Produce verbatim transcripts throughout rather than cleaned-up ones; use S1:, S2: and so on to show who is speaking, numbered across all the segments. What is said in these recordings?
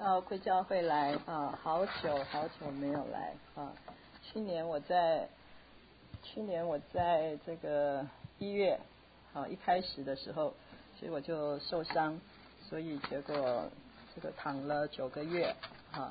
S1: 到贵教会来啊，好久好久没有来啊。去年我在去年我在这个一月啊一开始的时候，结果就受伤，所以结果这个躺了九个月啊。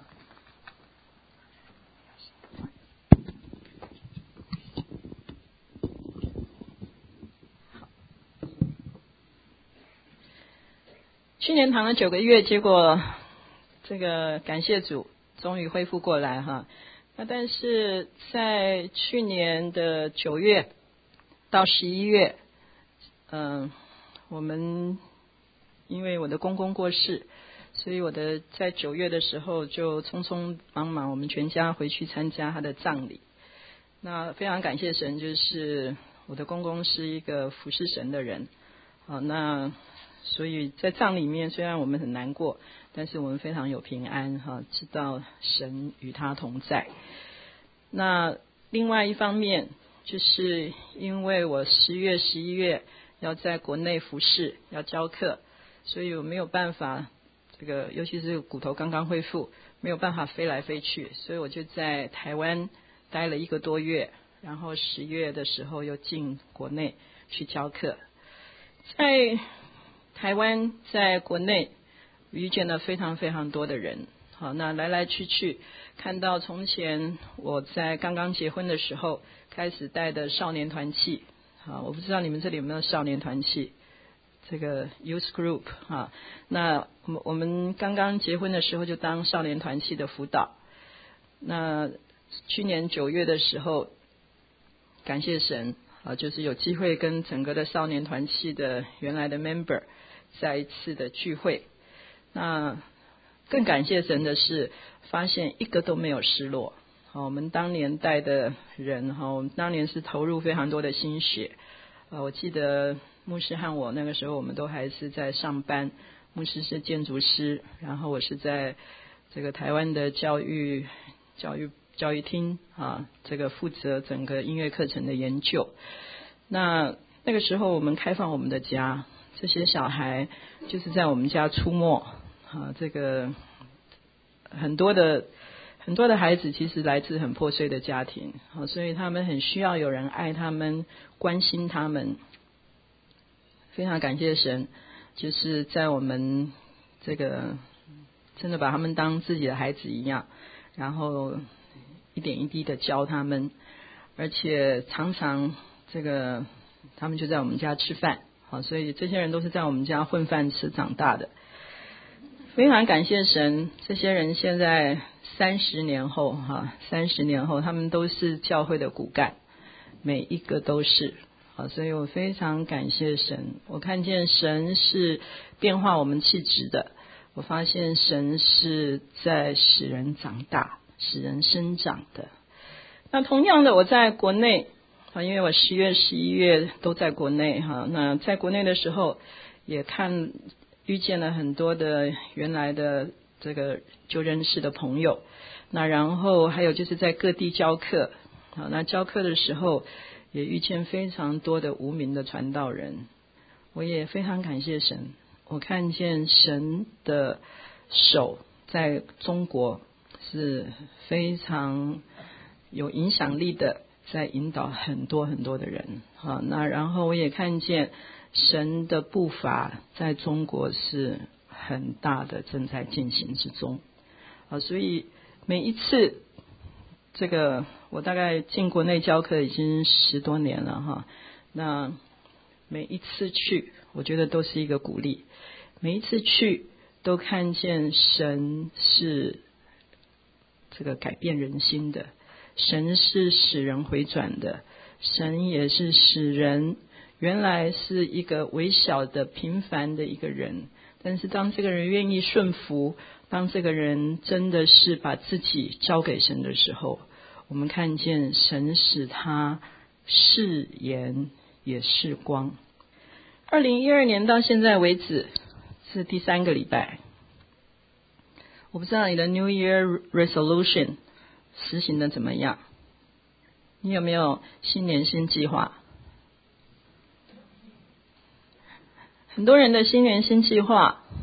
S1: 去年躺了九个月，结果这个感谢主，终于恢复过来哈。那但是在去年的九月到十一月，嗯，我们因为我的公公过世，所以我的在九月的时候就匆匆忙忙，我们全家回去参加他的葬礼。那非常感谢神，就是我的公公是一个服侍神的人，好，那所以在葬礼里面，虽然我们很难过，但是我们非常有平安哈，知道神与他同在。那另外一方面，就是因为我十月、十一月要在国内服侍，要教课，所以我没有办法，这个尤其是骨头刚刚恢复，没有办法飞来飞去，所以我就在台湾待了一个多月，然后十月的时候又进国内去教课。在台湾，在国内遇见了非常非常多的人，好，那来来去去，看到从前我在刚刚结婚的时候开始带的少年团契，好，我不知道你们这里有没有少年团契，这个 youth group 哈，那我们我们刚刚结婚的时候就当少年团契的辅导。那去年九月的时候，感谢神啊，就是有机会跟整个的少年团契的原来的 member 再一次的聚会。那更感谢神的是，发现一个都没有失落。好，我们当年带的人哈，我们当年是投入非常多的心血。呃，我记得牧师和我那个时候，我们都还是在上班。牧师是建筑师，然后我是在这个台湾的教育教育教育厅啊，这个负责整个音乐课程的研究。那那个时候我们开放我们的家，这些小孩就是在我们家出没啊，这个很多的很多的孩子其实来自很破碎的家庭，啊，所以他们很需要有人爱他们，关心他们。非常感谢神，就是在我们这个真的把他们当自己的孩子一样，然后一点一滴的教他们，而且常常这个他们就在我们家吃饭，好，所以这些人都是在我们家混饭吃长大的。非常感谢神，这些人现在三十年后哈，三十年后他们都是教会的骨干，每一个都是。好，所以我非常感谢神，我看见神是变化我们气质的，我发现神是在使人长大，使人生长的。那同样的，我在国内啊，因为我十月、十一月都在国内哈，那在国内的时候也看遇见了很多的原来的这个就认识的朋友，那然后还有就是在各地教课，好，那教课的时候也遇见非常多的无名的传道人，我也非常感谢神，我看见神的手在中国是非常有影响力的，在引导很多很多的人，好，那然后我也看见神的步伐在中国是很大的正在进行之中，好，所以每一次这个我大概进国内教课已经十多年了哈，那每一次去我觉得都是一个鼓励，每一次去都看见神是这个改变人心的，神是使人回转的，神也是使人原来是一个微小的平凡的一个人，但是当这个人愿意顺服，当这个人真的是把自己交给神的时候，我们看见神使他是盐也是光。二零一二年到现在为止是第三个礼拜，我不知道你的 New Year Resolution 实行的怎么样，你有没有新年新计划？很多人的新年新计划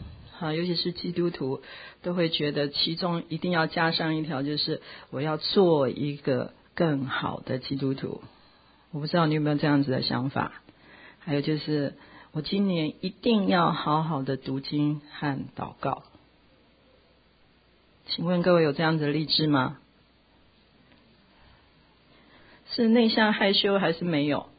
S1: 哈，尤其是基督徒都会觉得其中一定要加上一条，就是我要做一个更好的基督徒。我不知道你有没有这样子的想法。还有就是我今年一定要好好的读经和祷告。请问各位有这样子的立志吗？是内向害羞还是没有？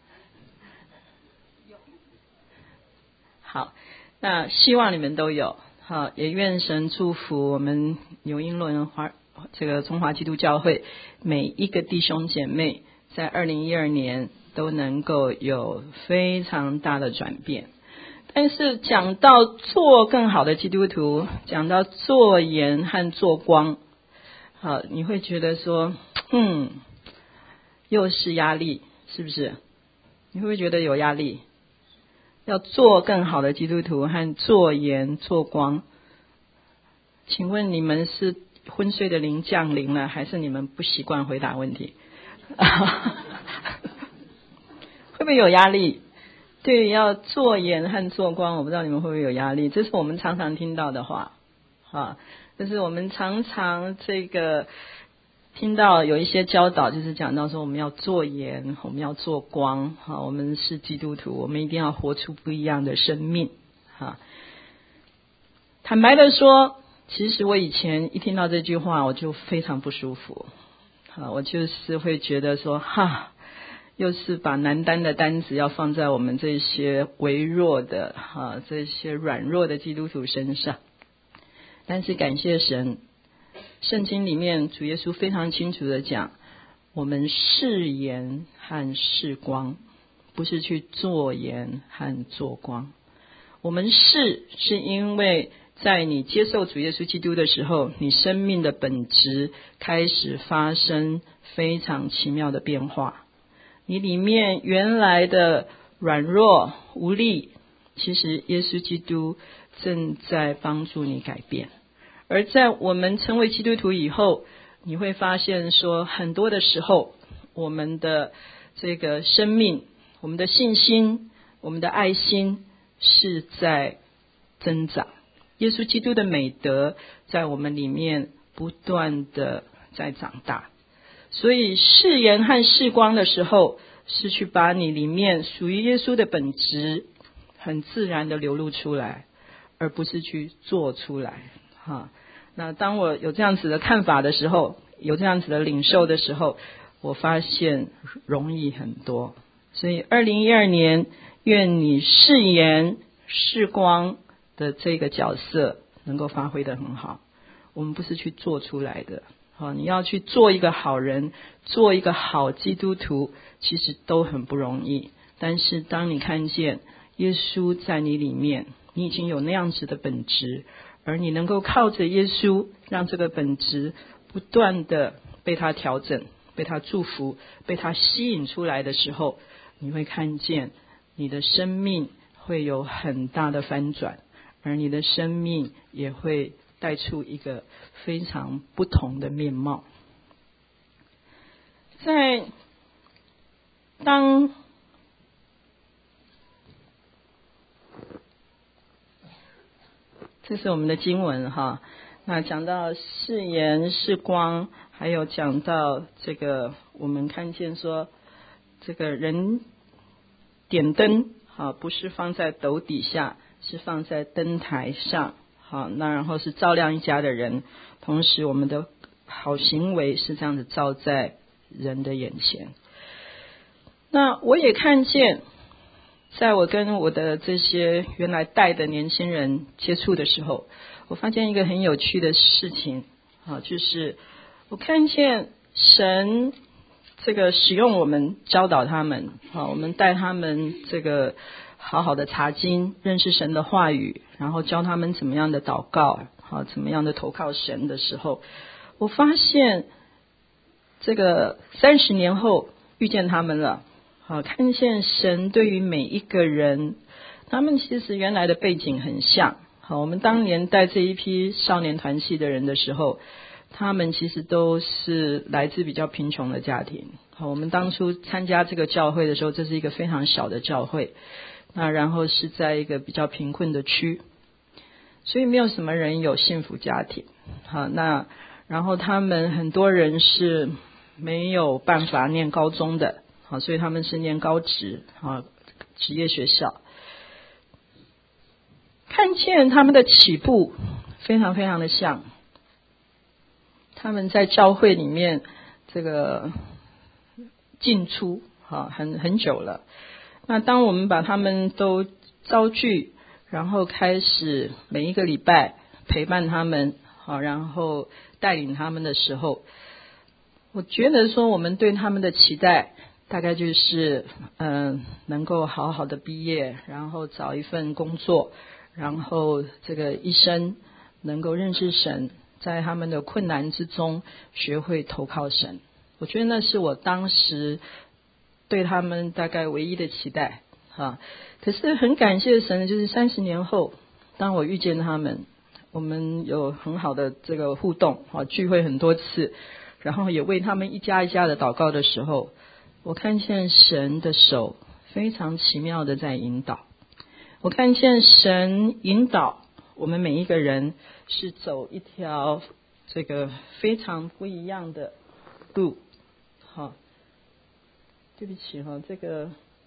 S1: 好，那希望你们都有。好，也愿神祝福我们纽英伦华这个中华基督教会每一个弟兄姐妹，在二零一二年都能够有非常大的转变。但是讲到做更好的基督徒，讲到做盐和做光，好，你会觉得说，嗯，又是压力，是不是？你会不会觉得有压力？要做更好的基督徒和做盐做光，请问你们是昏睡的灵降临了，还是你们不习惯回答问题？会不会有压力？对，要做盐和做光，我不知道你们会不会有压力。这是我们常常听到的话，啊，就是我们常常这个听到有一些教导，就是讲到说我们要做盐，我们要做光，啊，我们是基督徒，我们一定要活出不一样的生命，啊。坦白的说，其实我以前一听到这句话，我就非常不舒服，啊，我就是会觉得说，哈。又是把难担的担子要放在我们这些微弱的啊，这些软弱的基督徒身上。但是感谢神，圣经里面主耶稣非常清楚的讲，我们是盐和是光，不是去做盐和做光。我们是是因为在你接受主耶稣基督的时候，你生命的本质开始发生非常奇妙的变化。你里面原来的软弱无力，其实耶稣基督正在帮助你改变。而在我们成为基督徒以后，你会发现说，很多的时候我们的这个生命，我们的信心，我们的爱心是在增长。耶稣基督的美德在我们里面不断的在长大。所以是盐和是光的时候，是去把你里面属于耶稣的本质很自然的流露出来，而不是去做出来。哈，那当我有这样子的看法的时候，有这样子的领受的时候，我发现容易很多。所以二零一二年，愿你是盐是光的这个角色能够发挥得很好。我们不是去做出来的。好，你要去做一个好人，做一个好基督徒，其实都很不容易。但是当你看见耶稣在你里面，你已经有那样子的本质，而你能够靠着耶稣，让这个本质不断的被他调整，被他祝福，被他吸引出来的时候，你会看见你的生命会有很大的翻转，而你的生命也会带出一个非常不同的面貌。在当这是我们的经文哈，那讲到是盐是光，还有讲到这个我们看见说，这个人点灯好，不是放在斗底下，是放在灯台上。好，那然后是照亮一家的人，同时我们的好行为是这样子照在人的眼前。那我也看见，在我跟我的这些原来带的年轻人接触的时候，我发现一个很有趣的事情，好，就是我看见神这个使用我们教导他们，好，我们带他们这个好好的查经，认识神的话语，然后教他们怎么样的祷告，好，怎么样的投靠神的时候，我发现这个三十年后遇见他们了，好，看见神对于每一个人，他们其实原来的背景很像。好，我们当年带这一批少年团契的人的时候，他们其实都是来自比较贫穷的家庭。好，我们当初参加这个教会的时候，这是一个非常小的教会，那然后是在一个比较贫困的区。 所以没有什么人有幸福家庭。好，那然后他们很多人是没有办法念高中的，好，所以他们是念高职，好，职业学校。看见他们的起步非常非常的像，他们在教会里面这个进出啊很很久了。那当我们把他们都招聚，然后开始每一个礼拜陪伴他们，好，然后带领他们的时候，我觉得说我们对他们的期待大概就是嗯、呃，能够好好的毕业，然后找一份工作，然后这个一生能够认识神，在他们的困难之中学会投靠神。我觉得那是我当时对他们大概唯一的期待啊。可是很感谢神，就是三十年后当我遇见他们，我们有很好的这个互动啊，聚会很多次，然后也为他们一家一家的祷告的时候，我看见神的手非常奇妙的在引导，我看见神引导我们每一个人是走一条这个非常不一样的路。好，对不起哈，这个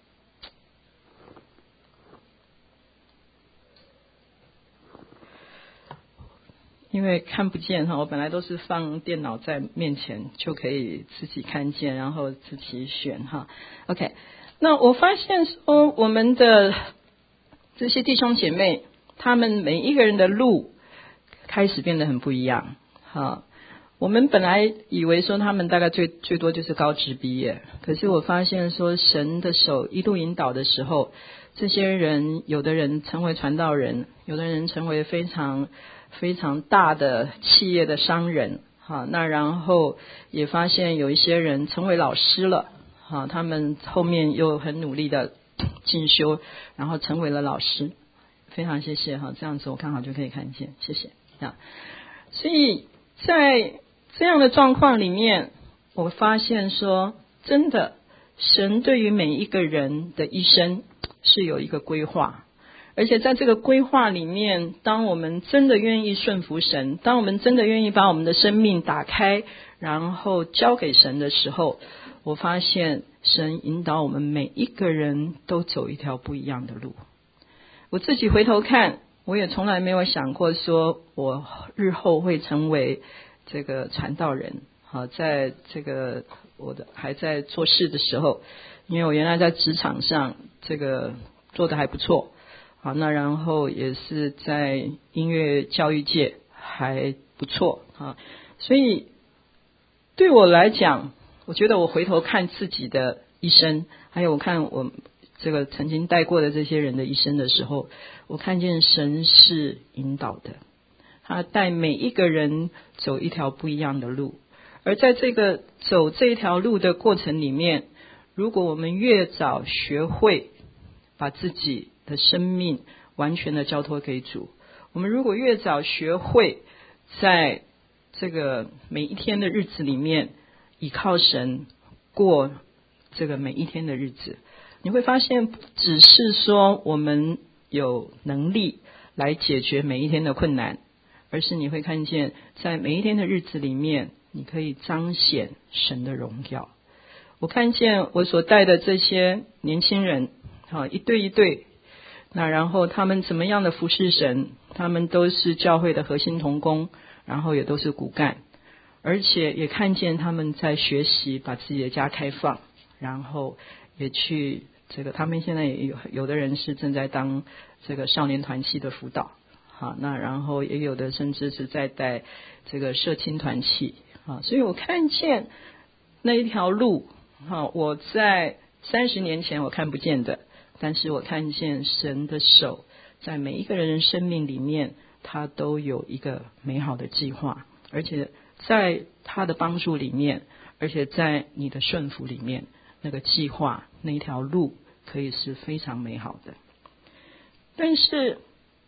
S1: 因为看不见哈，我本来都是放电脑在面前就可以自己看见，然后自己选哈。OK， 那我发现说我们的这些弟兄姐妹，他们每一个人的路开始变得很不一样哈。我们本来以为说他们大概最最多就是高职毕业，可是我发现说神的手一路引导的时候，这些人有的人成为传道人，有的人成为非常非常大的企业的商人，好，那然后也发现有一些人成为老师了，好，他们后面又很努力的进修，然后成为了老师。非常谢谢哈，这样子我刚好就可以看见，谢谢啊。所以在这样的状况里面，我发现说真的，神对于每一个人的一生是有一个规划，而且在这个规划里面，当我们真的愿意顺服神，当我们真的愿意把我们的生命打开，然后交给神的时候，我发现神引导我们每一个人都走一条不一样的路。我自己回头看，我也从来没有想过说我日后会成为这个传道人。好，在这个我的还在做事的时候，因为我原来在职场上这个做得还不错，好，那然后也是在音乐教育界还不错啊，所以对我来讲，我觉得我回头看自己的一生，还有我看我这个曾经带过的这些人的一生的时候，我看见神是引导的，他带每一个人走一条不一样的路，而在这个走这条路的过程里面，如果我们越早学会把自己的生命完全的交托给主，我们如果越早学会在这个每一天的日子里面依靠神过这个每一天的日子，你会发现只是说我们有能力来解决每一天的困难，而是你会看见在每一天的日子里面，你可以彰显神的荣耀。我看见我所带的这些年轻人，好，一对一对，那然后他们怎么样的服侍神，他们都是教会的核心同工，然后也都是骨干，而且也看见他们在学习把自己的家开放，然后也去这个，他们现在也有有的人是正在当这个少年团契的辅导，好，那然后也有的甚至是在带这个社青团契，好，所以我看见那一条路，好，我在三十年前我看不见的，但是我看见神的手在每一个人生命里面，他都有一个美好的计划，而且在他的帮助里面，而且在你的顺服里面，那个计划那一条路可以是非常美好的。但是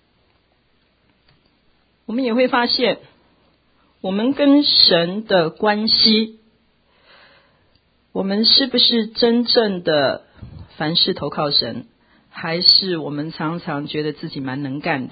S1: 我们也会发现，我们跟神的关系，我们是不是真正的凡事投靠神，还是我们常常觉得自己蛮能干的，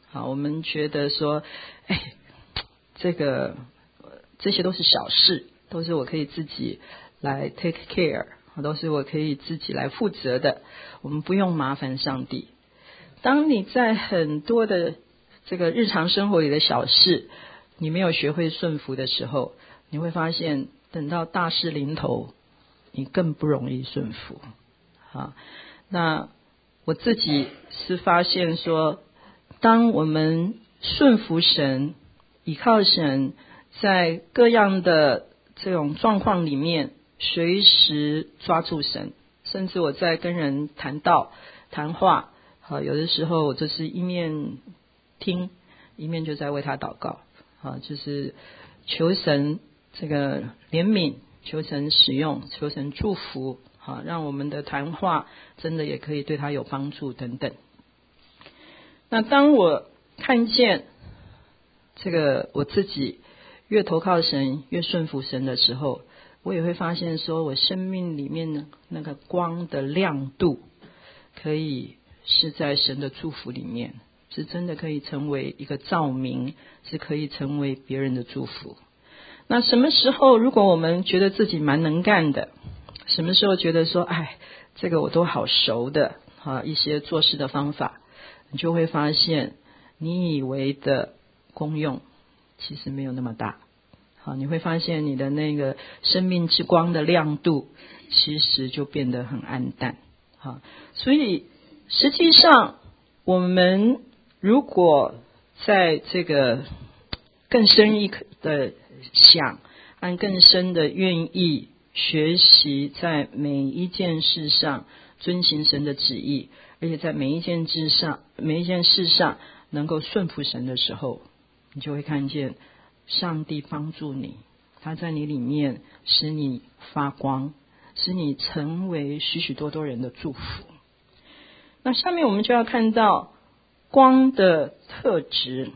S1: 好，我们觉得说，哎，这个这些都是小事，都是我可以自己来 take care， 都是我可以自己来负责的，我们不用麻烦上帝。当你在很多的这个日常生活里的小事，你没有学会顺服的时候，你会发现等到大事临头，你更不容易顺服。好，那我自己是发现说，当我们顺服神，倚靠神，在各样的这种状况里面随时抓住神，甚至我在跟人谈道谈话，好，有的时候我就是一面听一面就在为他祷告，好，就是求神这个怜悯，求神使用，求神祝福，好，让我们的谈话真的也可以对他有帮助等等。那当我看见这个我自己越投靠神越顺服神的时候，我也会发现说，我生命里面的那个光的亮度可以是在神的祝福里面，是真的可以成为一个照明，是可以成为别人的祝福。那什么时候如果我们觉得自己蛮能干的，什么时候觉得说，哎，这个我都好熟的啊，一些做事的方法，你就会发现你以为的功用其实没有那么大。好，你会发现你的那个生命之光的亮度其实就变得很暗淡。好，所以实际上我们如果在这个更深一的想，按更深的愿意学习，在每一件事上遵行神的旨意，而且在每一件事上每一件事上能够顺服神的时候，你就会看见上帝帮助你，他在你里面使你发光，使你成为许许多多人的祝福。那下面我们就要看到光的特质。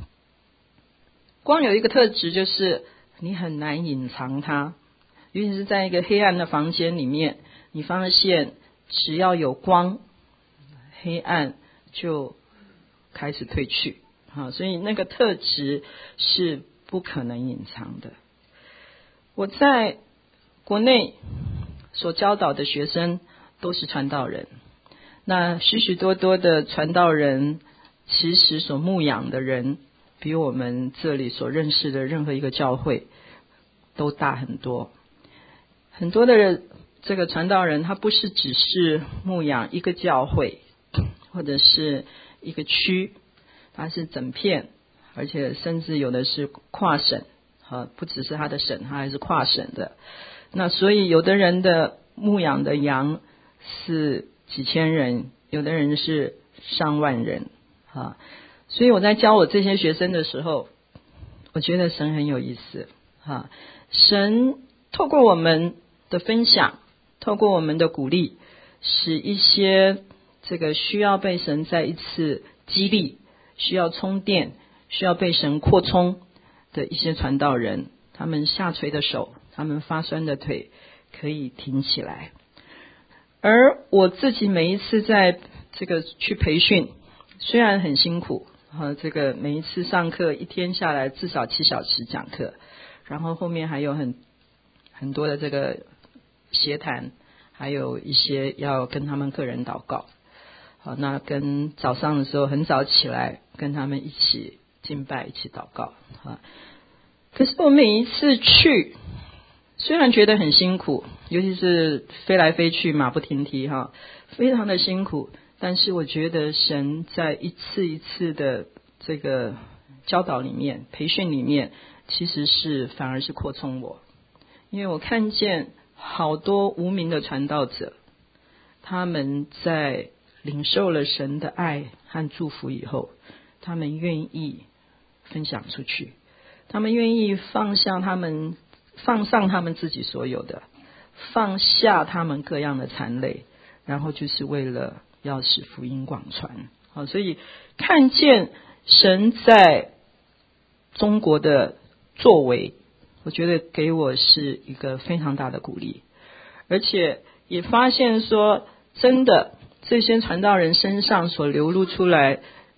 S1: 光有一个特质，就是你很难隐藏它，尤其是在一个黑暗的房间里面，你发现只要有光，黑暗就开始退去。好，所以那个特质是不可能隐藏的。我在国内所教导的学生都是传道人，那许许多多的传道人其实所牧养的人比我们这里所认识的任何一个教会都大很多。很多的这个传道人，他不是只是牧养一个教会或者是一个区，他是整片，而且甚至有的是跨省，不只是他的省，他还是跨省的。那所以有的人的牧养的羊是几千人，有的人是上万人。所以我在教我这些学生的时候，我觉得神很有意思。神透过我们的分享，透过我们的鼓励，使一些这个需要被神再一次激励，需要充电，需要被神扩充的一些传道人，他们下垂的手，他们发酸的腿可以挺起来。而我自己每一次在这个去培训，虽然很辛苦，这个每一次上课一天下来至少七小时讲课，然后后面还有很很多的这个协谈，还有一些要跟他们个人祷告。好，那跟早上的时候很早起来跟他们一起敬拜，一起祷告。可是我每一次去，虽然觉得很辛苦，尤其是飞来飞去马不停蹄哈，非常的辛苦，但是我觉得神在一次一次的这个教导里面，培训里面，其实是反而是扩充我。因为我看见好多无名的传道者，他们在领受了神的爱和祝福以后，他们愿意分享出去，他们愿意放下他们放上他们自己所有的，放下他们各样的残累，然后就是为了要使福音广传。好，所以看见神在中国的作为，我觉得给我是一个非常大的鼓励。而且也发现说，真的这些传道人身上所流露出来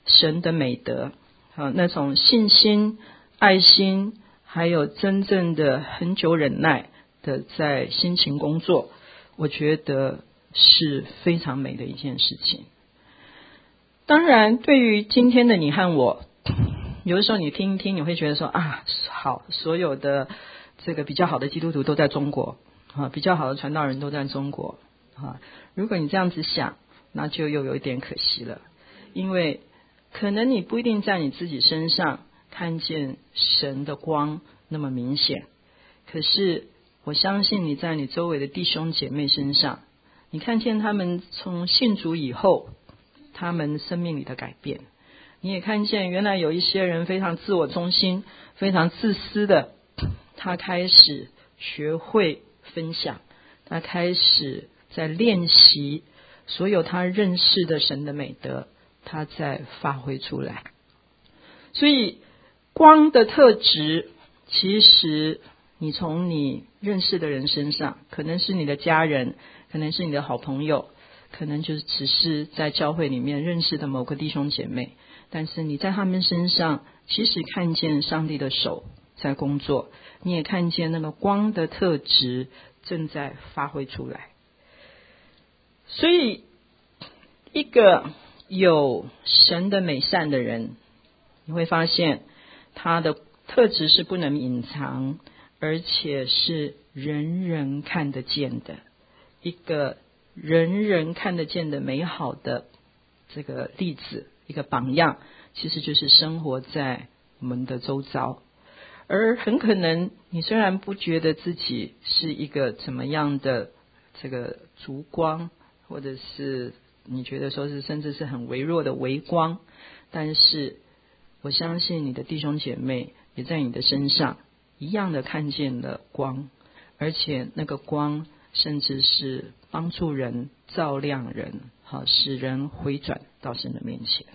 S1: 神的美德，啊，那种信心、爱心，还有真正的恒久忍耐的在辛勤工作，我觉得是非常美的一件事情。当然，对于今天的你和我，有的时候你听一听，你会觉得说啊，好，所有的这个比较好的基督徒都在中国啊，比较好的传道人都在中国啊。如果你这样子想，那就又有一点可惜了，因为可能你不一定在你自己身上看见神的光那么明显，可是我相信你在你周围的弟兄姐妹身上，你看见他们从信主以后他们生命里的改变，你也看见原来有一些人非常自我中心、非常自私的，他开始学会分享，他开始在练习所有他认识的神的美德，他在发挥出来。所以光的特质，其实你从你认识的人身上，可能是你的家人，可能是你的好朋友，可能就只是在教会里面认识的某个弟兄姐妹，但是你在他们身上其实看见上帝的手在工作，你也看见那个光的特质正在发挥出来。所以一个有神的美善的人，你会发现他的特质是不能隐藏，而且是人人看得见的，一个人人看得见的美好的这个例子，一个榜样，其实就是生活在我们的周遭。而很可能你虽然不觉得自己是一个怎么样的这个烛光，或者是你觉得说是甚至是很微弱的微光，但是我相信你的弟兄姐妹也在你的身上一样的看见了光，而且那个光甚至是帮助人、照亮人，好使人回转到神的面前。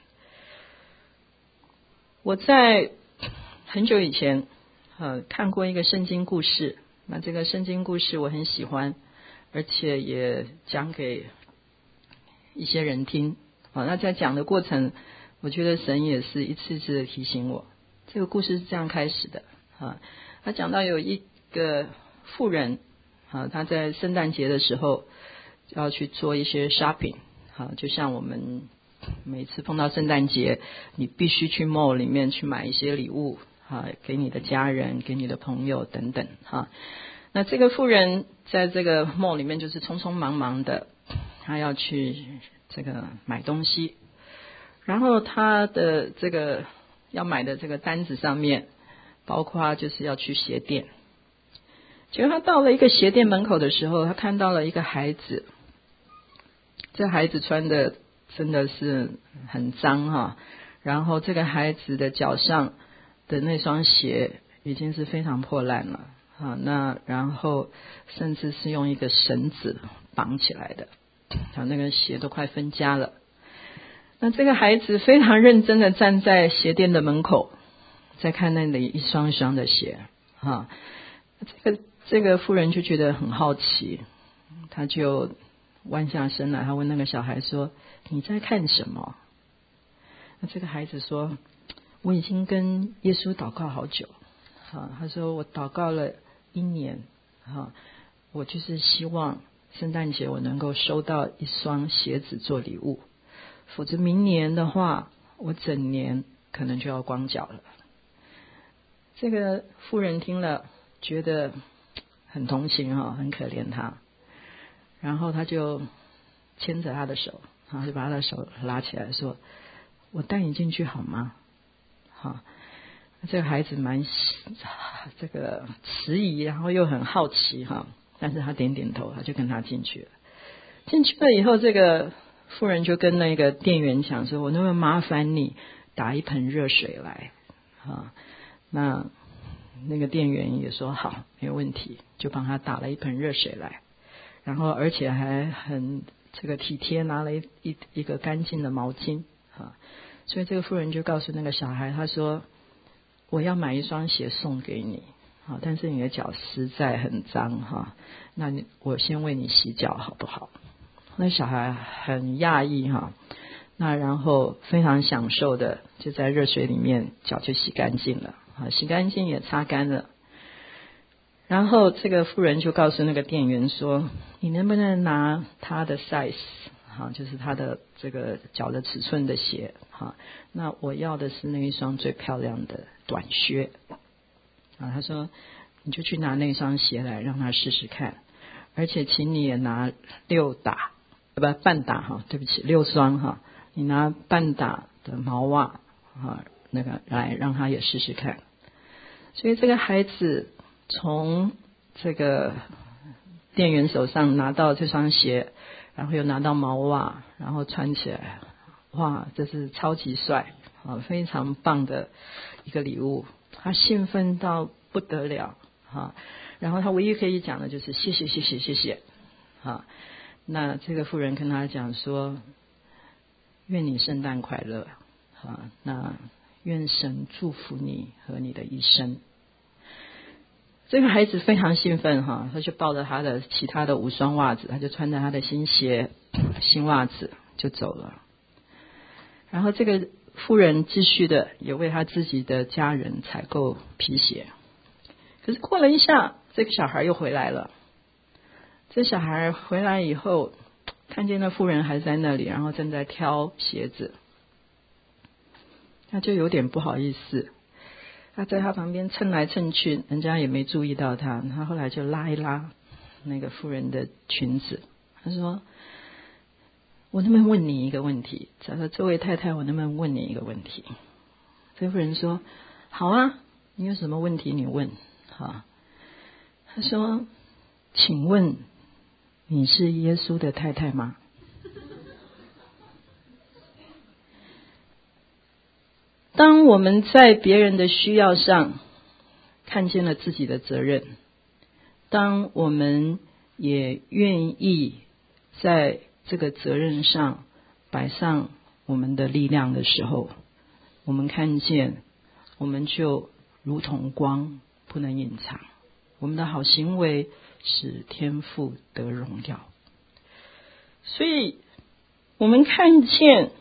S1: 我在很久以前呃看过一个圣经故事，那这个圣经故事我很喜欢，而且也讲给一些人听。好，那在讲的过程，我觉得神也是一次次的提醒我。这个故事是这样开始的啊，他讲到有一个妇人啊，他在圣诞节的时候要去做一些 shopping 啊，就像我们每次碰到圣诞节，你必须去 mall 里面去买一些礼物啊，给你的家人、给你的朋友等等哈。那这个妇人在这个 mall 里面就是匆匆忙忙的，她要去这个买东西，然后她的这个要买的这个单子上面，包括就是要去鞋店。结果她到了一个鞋店门口的时候，她看到了一个孩子，这孩子穿的真的是很脏哈，然后这个孩子的脚上的那双鞋已经是非常破烂了啊，那然后甚至是用一个绳子绑起来的，啊，那个鞋都快分家了。那这个孩子非常认真的站在鞋店的门口，在看那里一双一双的鞋啊，这个这个妇人就觉得很好奇，他就弯下身来，他问那个小孩说：“你在看什么？”那这个孩子说：“我已经跟耶稣祷告好久。”啊，他说：“我祷告了一年，啊，我就是希望圣诞节我能够收到一双鞋子做礼物，否则明年的话，我整年可能就要光脚了。”这个妇人听了，觉得很同情哈，很可怜他。然后他就牵着他的手，然后就把他的手拉起来说：“我带你进去好吗？”好，这个孩子蛮这个迟疑，然后又很好奇哈，但是他点点头，他就跟他进去了。进去了以后，这个妇人就跟那个店员讲说：“我能不能麻烦你打一盆热水来？”啊，那那个店员也说好，没有问题，就帮他打了一盆热水来。然后而且还很这个体贴，拿了一一一个干净的毛巾啊，所以这个妇人就告诉那个小孩，他说：“我要买一双鞋送给你啊，但是你的脚实在很脏哈，那你我先为你洗脚好不好？”那小孩很讶异哈， 那然后非常享受的就在热水里面脚就洗干净了啊，洗干净也擦干了。然后这个妇人就告诉那个店员说，你能不能拿他的 size 啊，就是他的这个脚的尺寸的鞋啊，那我要的是那一双最漂亮的短靴啊。他说你就去拿那双鞋来让他试试看，而且请你也拿六打不半打哈，对不起六双哈，你拿半打的毛袜啊那个来让他也试试看。所以这个孩子从这个店员手上拿到这双鞋，然后又拿到毛袜，然后穿起来，哇，这是超级帅啊，非常棒的一个礼物。他兴奋到不得了啊，然后他唯一可以讲的就是谢谢谢谢谢谢啊。那这个妇人跟他讲说，愿你圣诞快乐啊，那愿神祝福你和你的一生。这个孩子非常兴奋哈，他就抱着他的其他的五双袜子，他就穿着他的新鞋新袜子就走了。然后这个妇人继续的也为他自己的家人采购皮鞋。可是过了一下，这个小孩又回来了。这小孩回来以后，看见那妇人还在那里，然后正在挑鞋子，他就有点不好意思。他在他旁边蹭来蹭去，人家也没注意到他。他后来就拉一拉那个妇人的裙子，他说，我能不能问你一个问题？他说，这位太太，我能不能问你一个问题？这妇人说，好啊，你有什么问题你问啊。他说，请问你是耶稣的太太吗？当我们在别人的需要上看见了自己的责任，当我们也愿意在这个责任上摆上我们的力量的时候，我们看见我们就如同光，不能隐藏。我们的好行为使天父得荣耀。所以我们看见，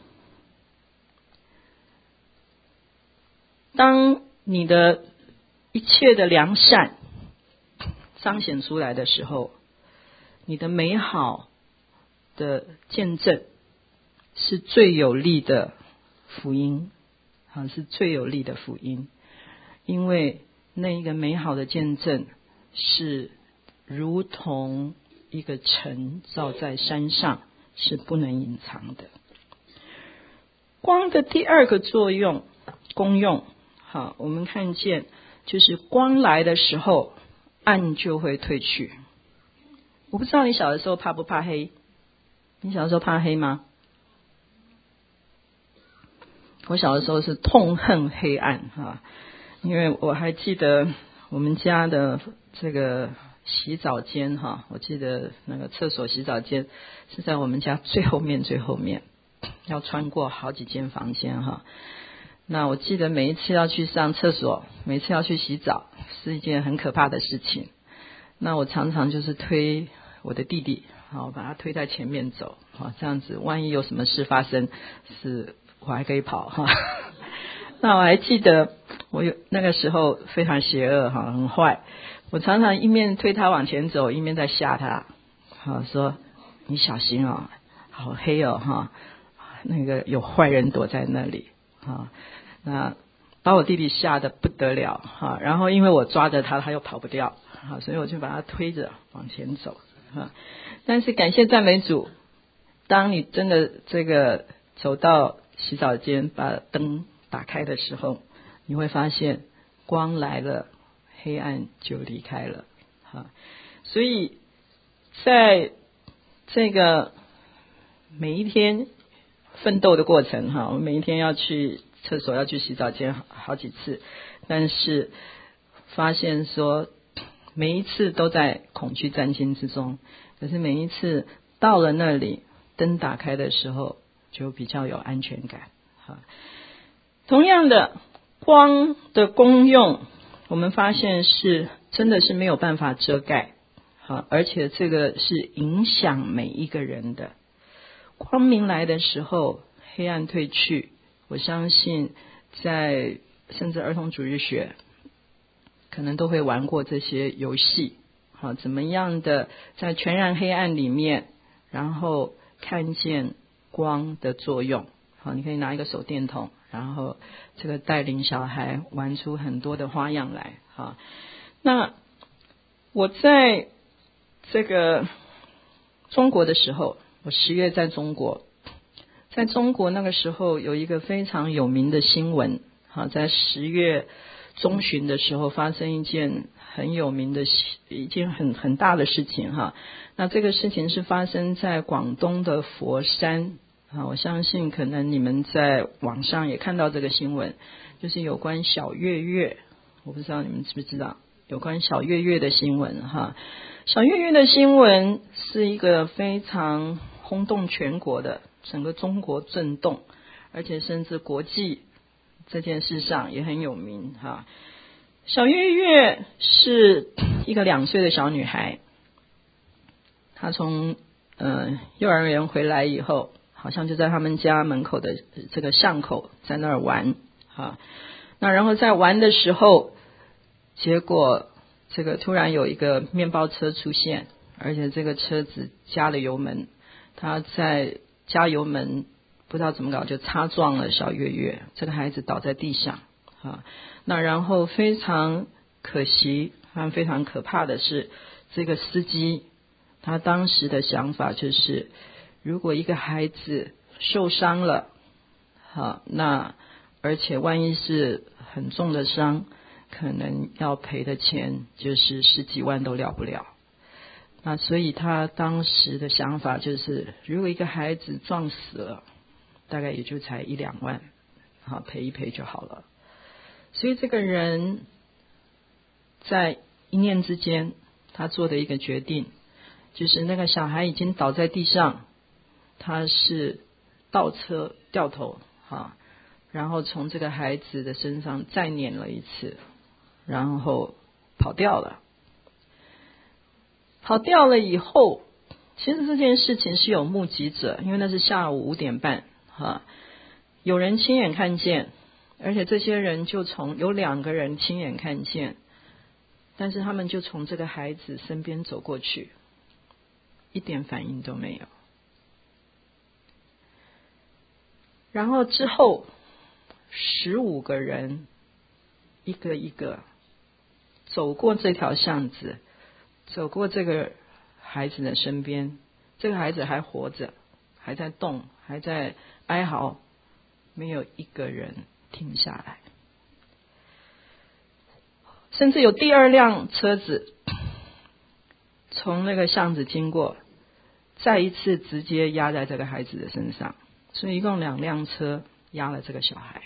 S1: 当你的一切的良善彰显出来的时候，你的美好的见证是最有力的福音啊，是最有力的福音。因为那一个美好的见证是如同一个城照在山上，是不能隐藏的。光的第二个作用功用，好，我们看见就是光来的时候，暗就会退去。我不知道你小的时候怕不怕黑？你小的时候怕黑吗？我小的时候是痛恨黑暗哈，因为我还记得我们家的这个洗澡间哈，我记得那个厕所洗澡间是在我们家最后面最后面，要穿过好几间房间哈。那我记得每一次要去上厕所，每一次要去洗澡是一件很可怕的事情。那我常常就是推我的弟弟，好把他推在前面走，好这样子万一有什么事发生，是我还可以跑哈。那我还记得我有那个时候非常邪恶哈，很坏。我常常一面推他往前走，一面在吓他，好说你小心哦，好黑哦哈，那个有坏人躲在那里啊。那把我弟弟吓得不得了哈，然后因为我抓着他，他又跑不掉，好，所以我就把他推着往前走哈。但是感谢赞美主，当你真的这个走到洗澡间，把灯打开的时候，你会发现光来了，黑暗就离开了哈。所以在这个每一天奋斗的过程哈，我们每一天要去厕所，要去洗澡间好几次，但是发现说每一次都在恐惧战惊之中，可是每一次到了那里，灯打开的时候就比较有安全感哈。同样的，光的功用我们发现是真的是没有办法遮盖好，而且这个是影响每一个人的。光明来的时候， 黑暗褪去，我相信在甚至儿童主日学可能都会玩过这些游戏，好，怎么样的在全然黑暗里面，然后看见光的作用。好，你可以拿一个手电筒，然后这个带领小孩玩出很多的花样来。好，那我在这个中国的时候，我十月在中国，在中国那个时候有一个非常有名的新闻，好，在十月中旬的时候发生一件很有名的一件很很大的事情哈。那这个事情是发生在广东的佛山啊，我相信可能你们在网上也看到这个新闻，就是有关小月月，我不知道你们知不知道有关小月月的新闻哈。小月月的新闻是一个非常轰动全国的，整个中国震动，而且甚至国际这件事上也很有名哈。小月月是一个两岁的小女孩，她从呃幼儿园回来以后，好像就在他们家门口的这个巷口在那儿玩哈。那然后在玩的时候，结果这个突然有一个面包车出现，而且这个车子加了油门，他在加油门不知道怎么搞就擦撞了小月月，这个孩子倒在地上啊。那然后非常可惜和非常可怕的是，这个司机他当时的想法就是，如果一个孩子受伤了，好，那而且万一是很重的伤，可能要赔的钱就是十几万都了不了。那所以他当时的想法就是，如果一个孩子撞死了，大概也就才一两万，好，赔一赔就好了。所以这个人在一念之间，他做的一个决定，就是那个小孩已经倒在地上，他是倒车掉头，好，然后从这个孩子的身上再碾了一次，然后跑掉了。跑掉了以后，其实这件事情是有目击者，因为那是下午五点半哈，有人亲眼看见，而且这些人就从有两个人亲眼看见，但是他们就从这个孩子身边走过去，一点反应都没有。然后之后十五个人一个一个走过这条巷子，走过这个孩子的身边，这个孩子还活着，还在动，还在哀嚎，没有一个人停下来。甚至有第二辆车子从那个巷子经过，再一次直接压在这个孩子的身上，所以一共两辆车压了这个小孩。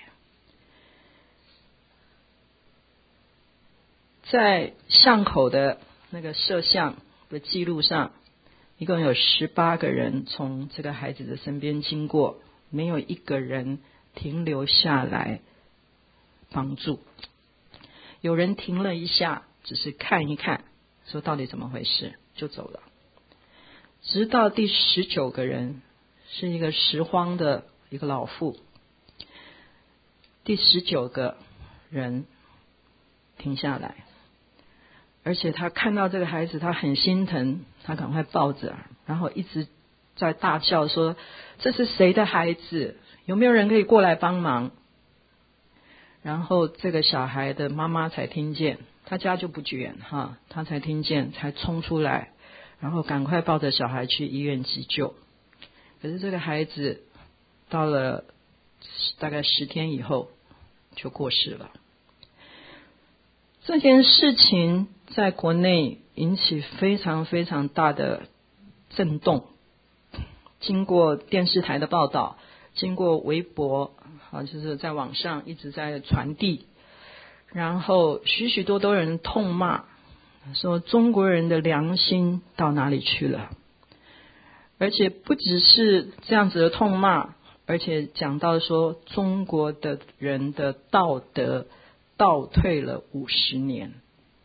S1: 在巷口的那个摄像的记录上，一共有十八个人从这个孩子的身边经过，没有一个人停留下来帮助。有人停了一下，只是看一看，说到底怎么回事，就走了。直到第十九个人，是一个拾荒的一个老妇，第十九个人停下来，而且他看到这个孩子，他很心疼，他赶快抱着，然后一直在大叫说，这是谁的孩子？有没有人可以过来帮忙？然后这个小孩的妈妈才听见，他家就不远哈，他才听见，才冲出来，然后赶快抱着小孩去医院急救。可是这个孩子到了大概十天以后就过世了。这件事情在国内引起非常非常大的震动，经过电视台的报道，经过微博啊，就是在网上一直在传递，然后许许多多人痛骂，说中国人的良心到哪里去了？而且不只是这样子的痛骂，而且讲到说中国的人的道德倒退了五十年。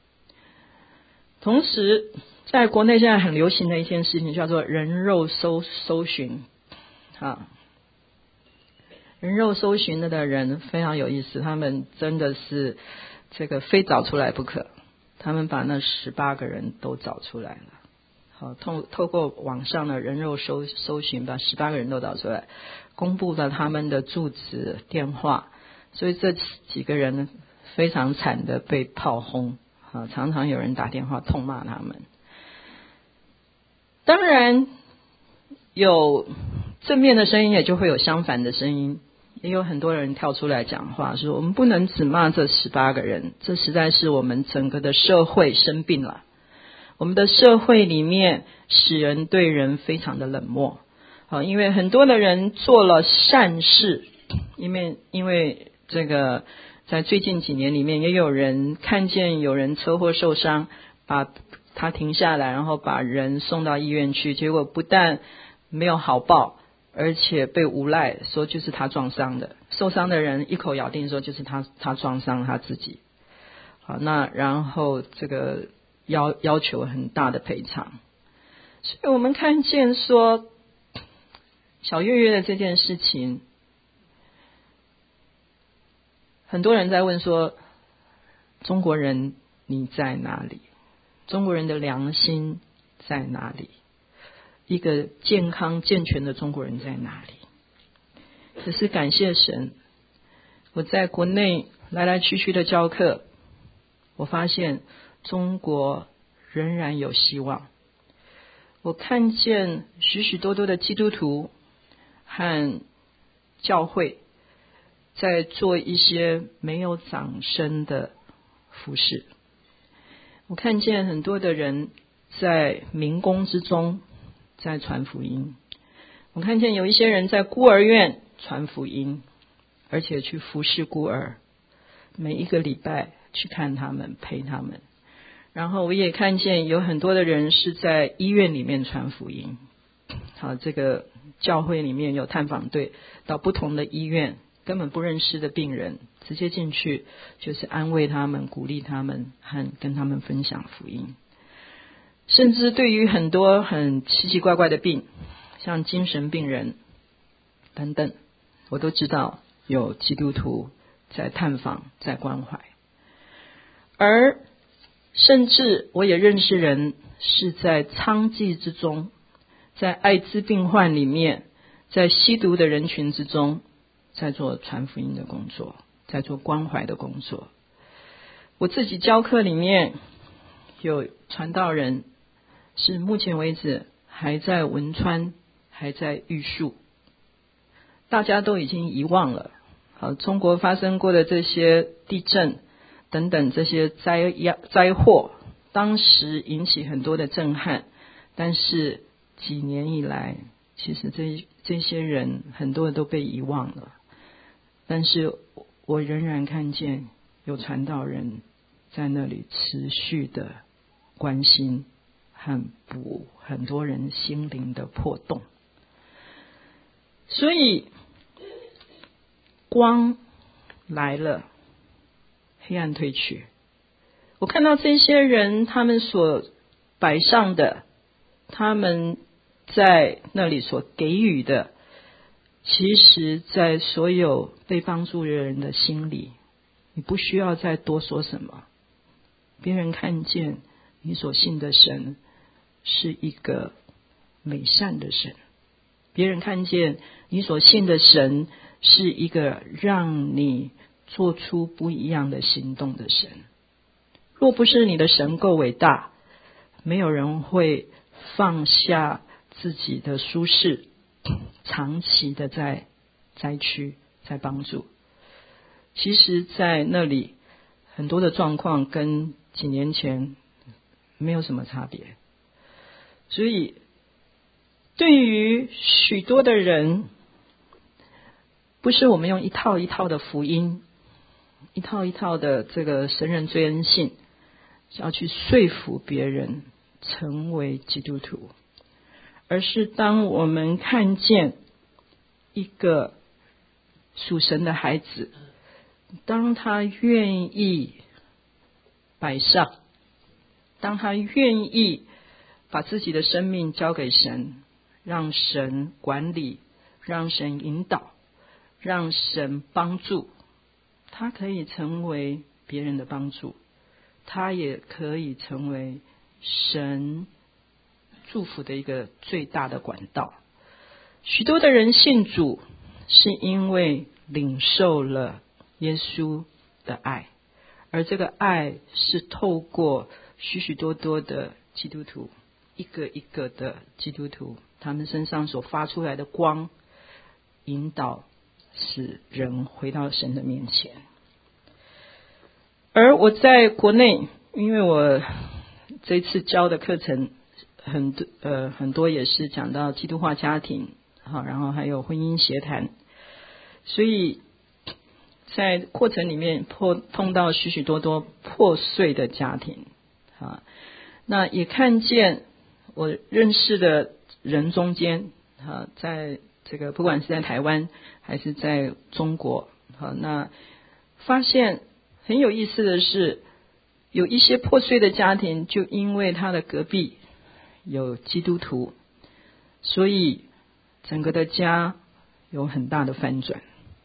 S1: 同时在国内现在很流行的一件事情叫做人肉搜搜寻啊， 人肉搜寻的人非常有意思，他们真的是这个非找出来不可，他们把那十八个人都找出来了。好，透透过网上的人肉搜搜寻，把十八个人都找出来，公布了他们的住址、电话，所以这几个人非常惨的被炮轰，啊，常常有人打电话痛骂他们。当然有正面的声音，也就会有相反的声音，也有很多人跳出来讲话，说我们不能只骂这十八个人，这实在是我们整个的社会生病了。我们的社会里面使人对人非常的冷漠，好，因为很多的人做了善事，因为因为这个在最近几年里面也有人看见有人车祸受伤，把他停下来，然后把人送到医院去，结果不但没有好报，而且被诬赖说就是他撞伤的，受伤的人一口咬定说就是他他撞伤他自己。好，那然后这个要要求很大的赔偿。所以我们看见说小月月的这件事情，很多人在问说中国人你在哪里？中国人的良心在哪里？一个健康健全的中国人在哪里？可是感谢神，我在国内来来去去的教课，我发现中国仍然有希望。我看见许许多多的基督徒和教会在做一些没有掌声的服事。我看见很多的人在民工之中在传福音，我看见有一些人在孤儿院传福音，而且去服侍孤儿，每一个礼拜去看他们，陪他们。然后我也看见有很多的人是在医院里面传福音。好，这个教会里面有探访队到不同的医院，根本不认识的病人直接进去，就是安慰他们，鼓励他们，和跟他们分享福音。甚至对于很多很奇奇怪怪的病，像精神病人等等，我都知道有基督徒在探访，在关怀。而甚至我也认识人是在娼妓之中，在艾滋病患里面，在吸毒的人群之中，在做传福音的工作，在做关怀的工作。我自己教课里面有传道人是目前为止还在汶川，还在玉树，大家都已经遗忘了。好，中国发生过的这些地震等等这些灾灾祸，当时引起很多的震撼，但是几年以来，其实这这些人很多人都被遗忘了。但是我仍然看见有传道人在那里持续的关心和补很多人心灵的破洞。所以光来了，黑暗退去。我看到这些人他们所摆上的，他们在那里所给予的，其实在所有被帮助的人的心里，你不需要再多说什么。别人看见你所信的神是一个美善的神，别人看见你所信的神是一个让你做出不一样的行动的神。若不是你的神够伟大，没有人会放下自己的舒适，长期的在灾区在帮助。其实在那里很多的状况跟几年前没有什么差别。所以对于许多的人，不是我们用一套一套的福音，一套一套的这个神人追恩信，要去说服别人成为基督徒，而是当我们看见一个属神的孩子，当他愿意摆上，当他愿意把自己的生命交给神，让神管理，让神引导， 让神帮助，他可以成为别人的帮助，他也可以成为神祝福的一个最大的管道。许多的人信主是因为领受了耶稣的爱，而这个爱是透过许许多多的基督徒，一个一个的基督徒，他们身上所发出来的光，引导使人回到神的面前。而我在国内，因为我这次教的课程很多呃很多也是讲到基督化家庭，好，然后还有婚姻协谈，所以在过程里面碰碰到许许多多破碎的家庭啊，那也看见我认识的人中间啊，在这个不管是在台湾还是在中国，好，那发现很有意思的是，有一些破碎的家庭，就因为他的隔壁有基督徒，所以整个的家有很大的翻转。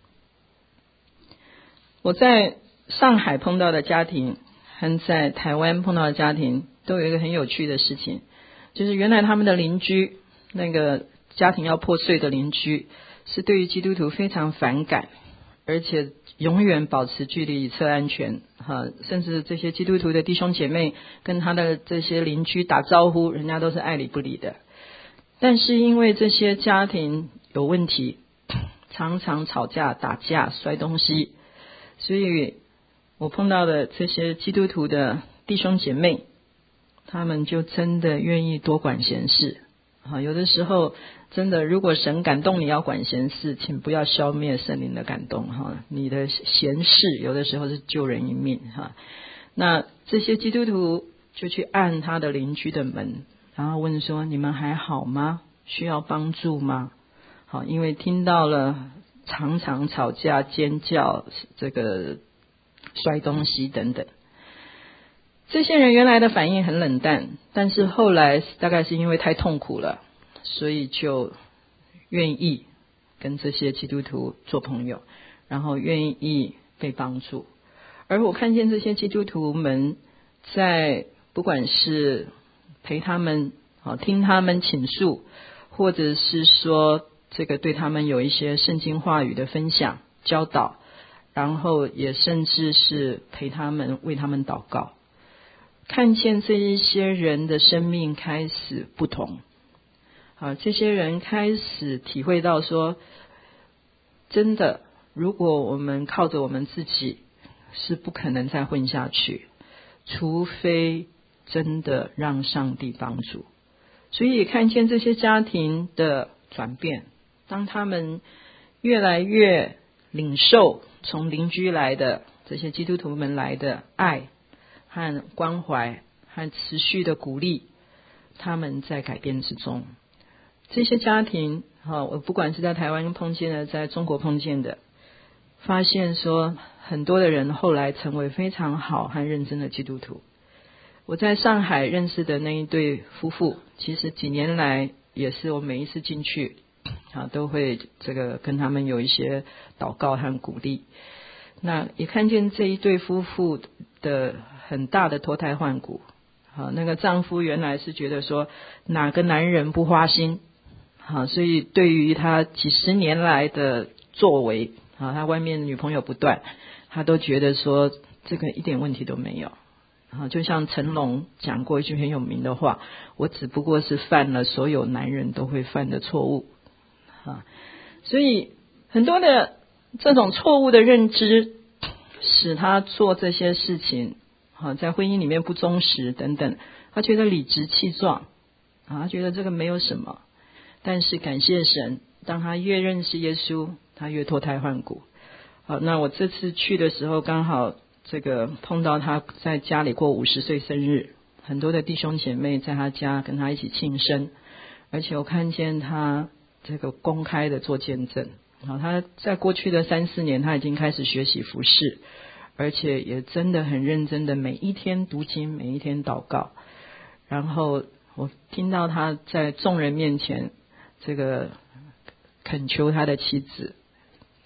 S1: 我在上海碰到的家庭和在台湾碰到的家庭都有一个很有趣的事情，就是原来他们的邻居，那个家庭要破碎的邻居，是对于基督徒非常反感，而且永远保持距离以测安全，甚至这些基督徒的弟兄姐妹跟他的这些邻居打招呼，人家都是爱理不理的。但是因为这些家庭有问题，常常吵架打架摔东西，所以我碰到的这些基督徒的弟兄姐妹，他们就真的愿意多管闲事。有的时候真的，如果神感动你要管闲事，请不要消灭圣灵的感动，你的闲事有的时候是救人一命。那这些基督徒就去按他的邻居的门，然后问说，你们还好吗？需要帮助吗？好，因为听到了常常吵架尖叫，这个摔东西等等。这些人原来的反应很冷淡，但是后来大概是因为太痛苦了，所以就愿意跟这些基督徒做朋友，然后愿意被帮助。而我看见这些基督徒们在不管是陪他们听他们倾诉，或者是说这个对他们有一些圣经话语的分享教导，然后也甚至是陪他们为他们祷告，看见这一些人的生命开始不同。好，这些人开始体会到说，真的如果我们靠着我们自己是不可能再混下去，除非真的让上帝帮助。所以也看见这些家庭的转变，当他们越来越领受从邻居来的这些基督徒们来的爱和关怀和持续的鼓励，他们在改变之中。这些家庭我不管是在台湾碰见的，在中国碰见的，发现说很多的人后来成为非常好和认真的基督徒。我在上海认识的那一对夫妇，其实几年来也是我每一次进去啊，都会这个跟他们有一些祷告和鼓励。那也看见这一对夫妇的很大的脱胎换骨。好，那个丈夫原来是觉得说哪个男人不花心，好，所以对于他几十年来的作为，好，他外面女朋友不断，他都觉得说这个一点问题都没有。就像成龙讲过一句很有名的话，我只不过是犯了所有男人都会犯的错误。所以很多的这种错误的认知使他做这些事情，在婚姻里面不忠实等等，他觉得理直气壮，他觉得这个没有什么。但是感谢神，当他越认识耶稣，他越脱胎换骨。好，那我这次去的时候刚好这个碰到他在家里过五十岁生日，很多的弟兄姐妹在他家跟他一起庆生，而且我看见他这个公开的做见证。好，他在过去的三四年他已经开始学习服事，而且也真的很认真的每一天读经，每一天祷告。然后我听到他在众人面前这个恳求他的妻子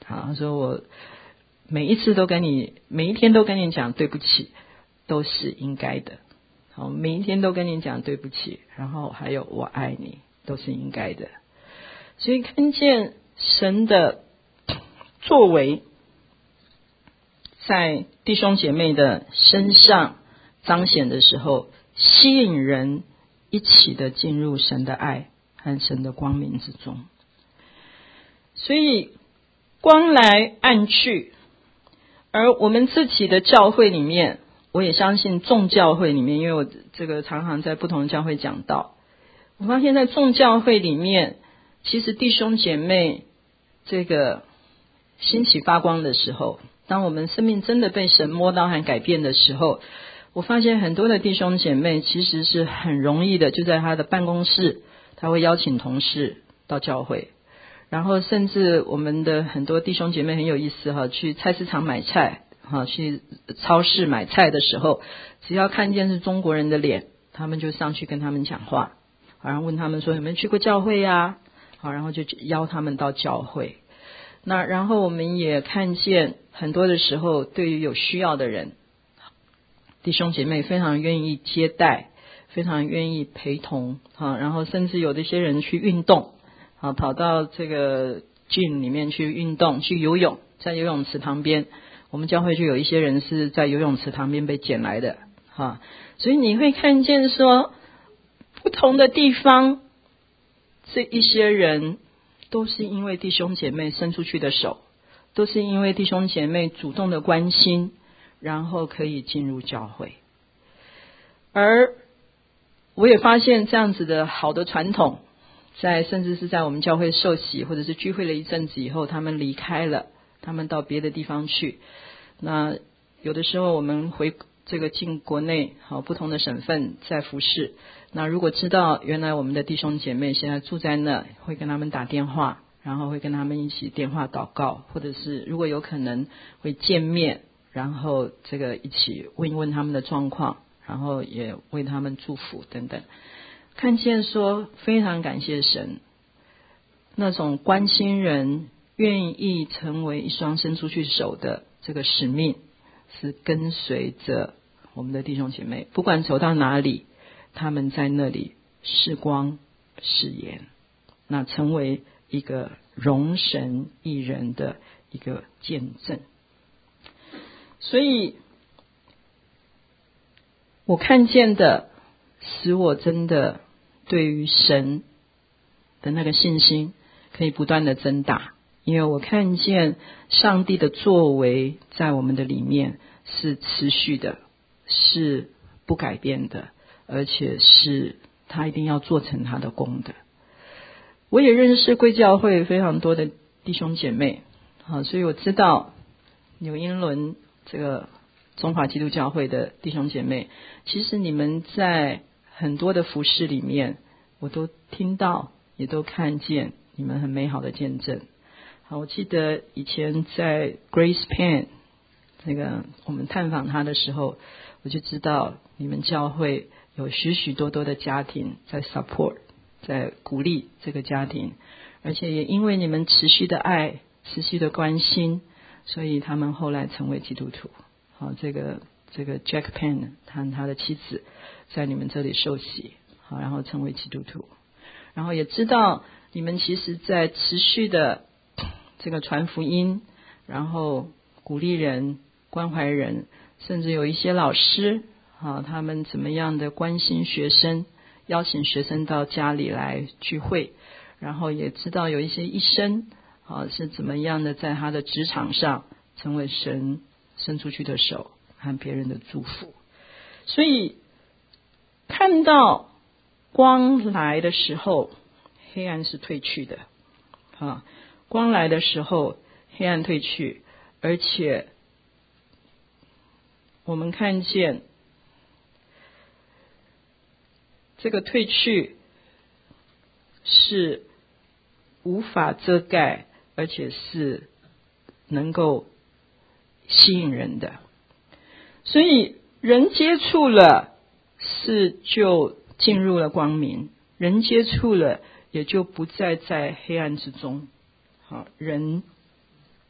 S1: 好，他说我每一次都跟你，每一天都跟你讲对不起，都是应该的。好，每一天都跟你讲对不起，然后还有我爱你，都是应该的。所以看见神的作为在弟兄姐妹的身上彰显的时候，吸引人一起的进入神的爱和神的光明之中。所以光来暗去，而我们自己的教会里面，我也相信众教会里面，因为我这个常常在不同的教会讲道，我发现在众教会里面，其实弟兄姐妹这个兴起发光的时候，当我们生命真的被神摸到和改变的时候，我发现很多的弟兄姐妹其实是很容易的，就在他的办公室，他会邀请同事到教会，然后甚至我们的很多弟兄姐妹很有意思哈，去菜市场买菜哈，去超市买菜的时候，只要看见是中国人的脸，他们就上去跟他们讲话，然后问他们说有没有去过教会呀？好，然后就邀他们到教会。那然后我们也看见很多的时候，对于有需要的人，弟兄姐妹非常愿意接待，非常愿意陪同啊，然后甚至有的一些人去运动啊，跑到这个 gym 里面去运动，去游泳，在游泳池旁边，我们教会就有一些人是在游泳池旁边被捡来的哈，所以你会看见说，不同的地方，这一些人都是因为弟兄姐妹伸出去的手，都是因为弟兄姐妹主动的关心，然后可以进入教会。而我也发现这样子的好的传统，在甚至是在我们教会受洗或者是聚会了一阵子以后，他们离开了，他们到别的地方去。那有的时候我们回这个进国内好不同的省份在服侍，那如果知道原来我们的弟兄姐妹现在住在那，会跟他们打电话，然后会跟他们一起电话祷告，或者是如果有可能会见面，然后这个一起问一问他们的状况，然后也为他们祝福等等。看见说非常感谢神，那种关心人愿意成为一双伸出去手的这个使命，是跟随着我们的弟兄姐妹，不管走到哪里，他们在那里示光示盐，那成为一个荣神益人的一个见证。所以我看见的使我真的对于神的那个信心可以不断的增大，因为我看见上帝的作为在我们的里面是持续的，是不改变的，而且是他一定要做成他的功的。我也认识贵教会非常多的弟兄姐妹，好，所以我知道纽英伦这个中华基督教会的弟兄姐妹，其实你们在很多的服事里面，我都听到也都看见你们很美好的见证。好，我记得以前在 Grace Pan 那个我们探访他的时候，我就知道你们教会有许许多多的家庭在 support， 在鼓励这个家庭，而且也因为你们持续的爱，持续的关心，所以他们后来成为基督徒。好，这个这个 Jack Pan 他和他的妻子在你们这里受洗，好，然后成为基督徒，然后也知道你们其实在持续的这个传福音，然后鼓励人，关怀人，甚至有一些老师好，他们怎么样的关心学生，邀请学生到家里来聚会，然后也知道有一些医生好，是怎么样的在他的职场上成为神伸出去的手和别人的祝福。所以看到光来的时候，黑暗是退去的啊，光来的时候黑暗退去，而且我们看见这个退去是无法遮盖，而且是能够吸引人的。所以人接触了是就进入了光明，人接触了也就不再在黑暗之中。好，人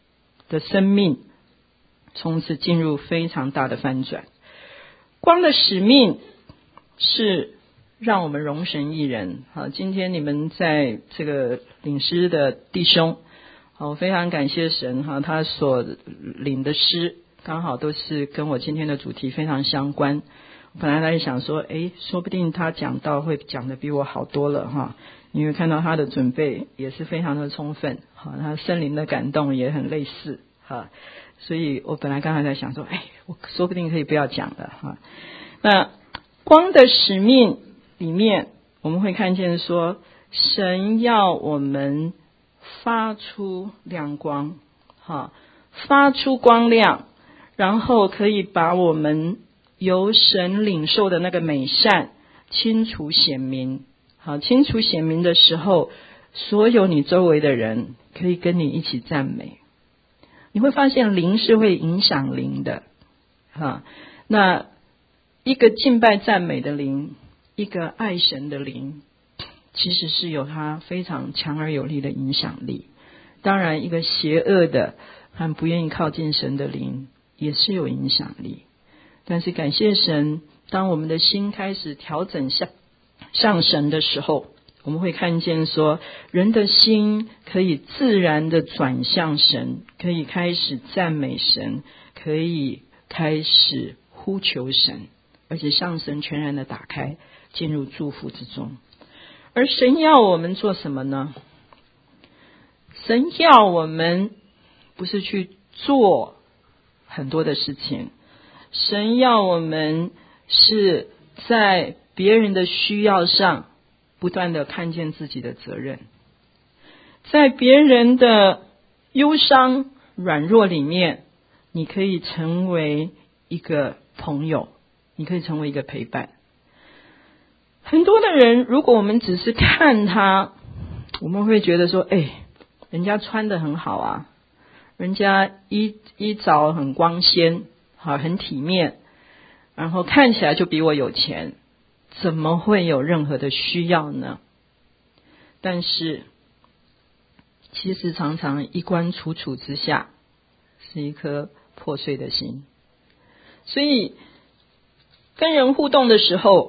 S1: 的生命从此进入非常大的翻转。光的使命是让我们荣神益人。好，今天你们在这个领诗的弟兄，好，我非常感谢神哈，他所领的诗刚好都是跟我今天的主题非常相关。我本来在想说，诶，说不定他讲到会讲的比我好多了哈，因为看到他的准备也是非常的充分，好，他圣灵的感动也很类似哈，所以我本来刚才在想说，诶，我说不定可以不要讲了哈。那光的使命里面，我们会看见说，神要我们发出亮光，哈，发出光亮，然后可以把我们由神领受的那个美善清楚显明。好，清楚显明的时候，所有你周围的人可以跟你一起赞美。你会发现灵是会影响灵的，哈，那一个敬拜赞美的灵，一个爱神的灵，其实是有它非常强而有力的影响力。当然一个邪恶的和不愿意靠近神的灵也是有影响力。但是感谢神，当我们的心开始调整向向神的时候，我们会看见说，人的心可以自然的转向神，可以开始赞美神，可以开始呼求神，而且向神全然的打开，进入祝福之中。而神要我们做什么呢？神要我们不是去做很多的事情，神要我们是在别人的需要上不断的看见自己的责任，在别人的忧伤软弱里面，你可以成为一个朋友，你可以成为一个陪伴。很多的人，如果我们只是看他，我们会觉得说，哎，人家穿得很好啊，人家衣衣着很光鲜，好，很体面，然后看起来就比我有钱，怎么会有任何的需要呢？但是其实常常衣冠楚楚之下是一颗破碎的心。所以跟人互动的时候，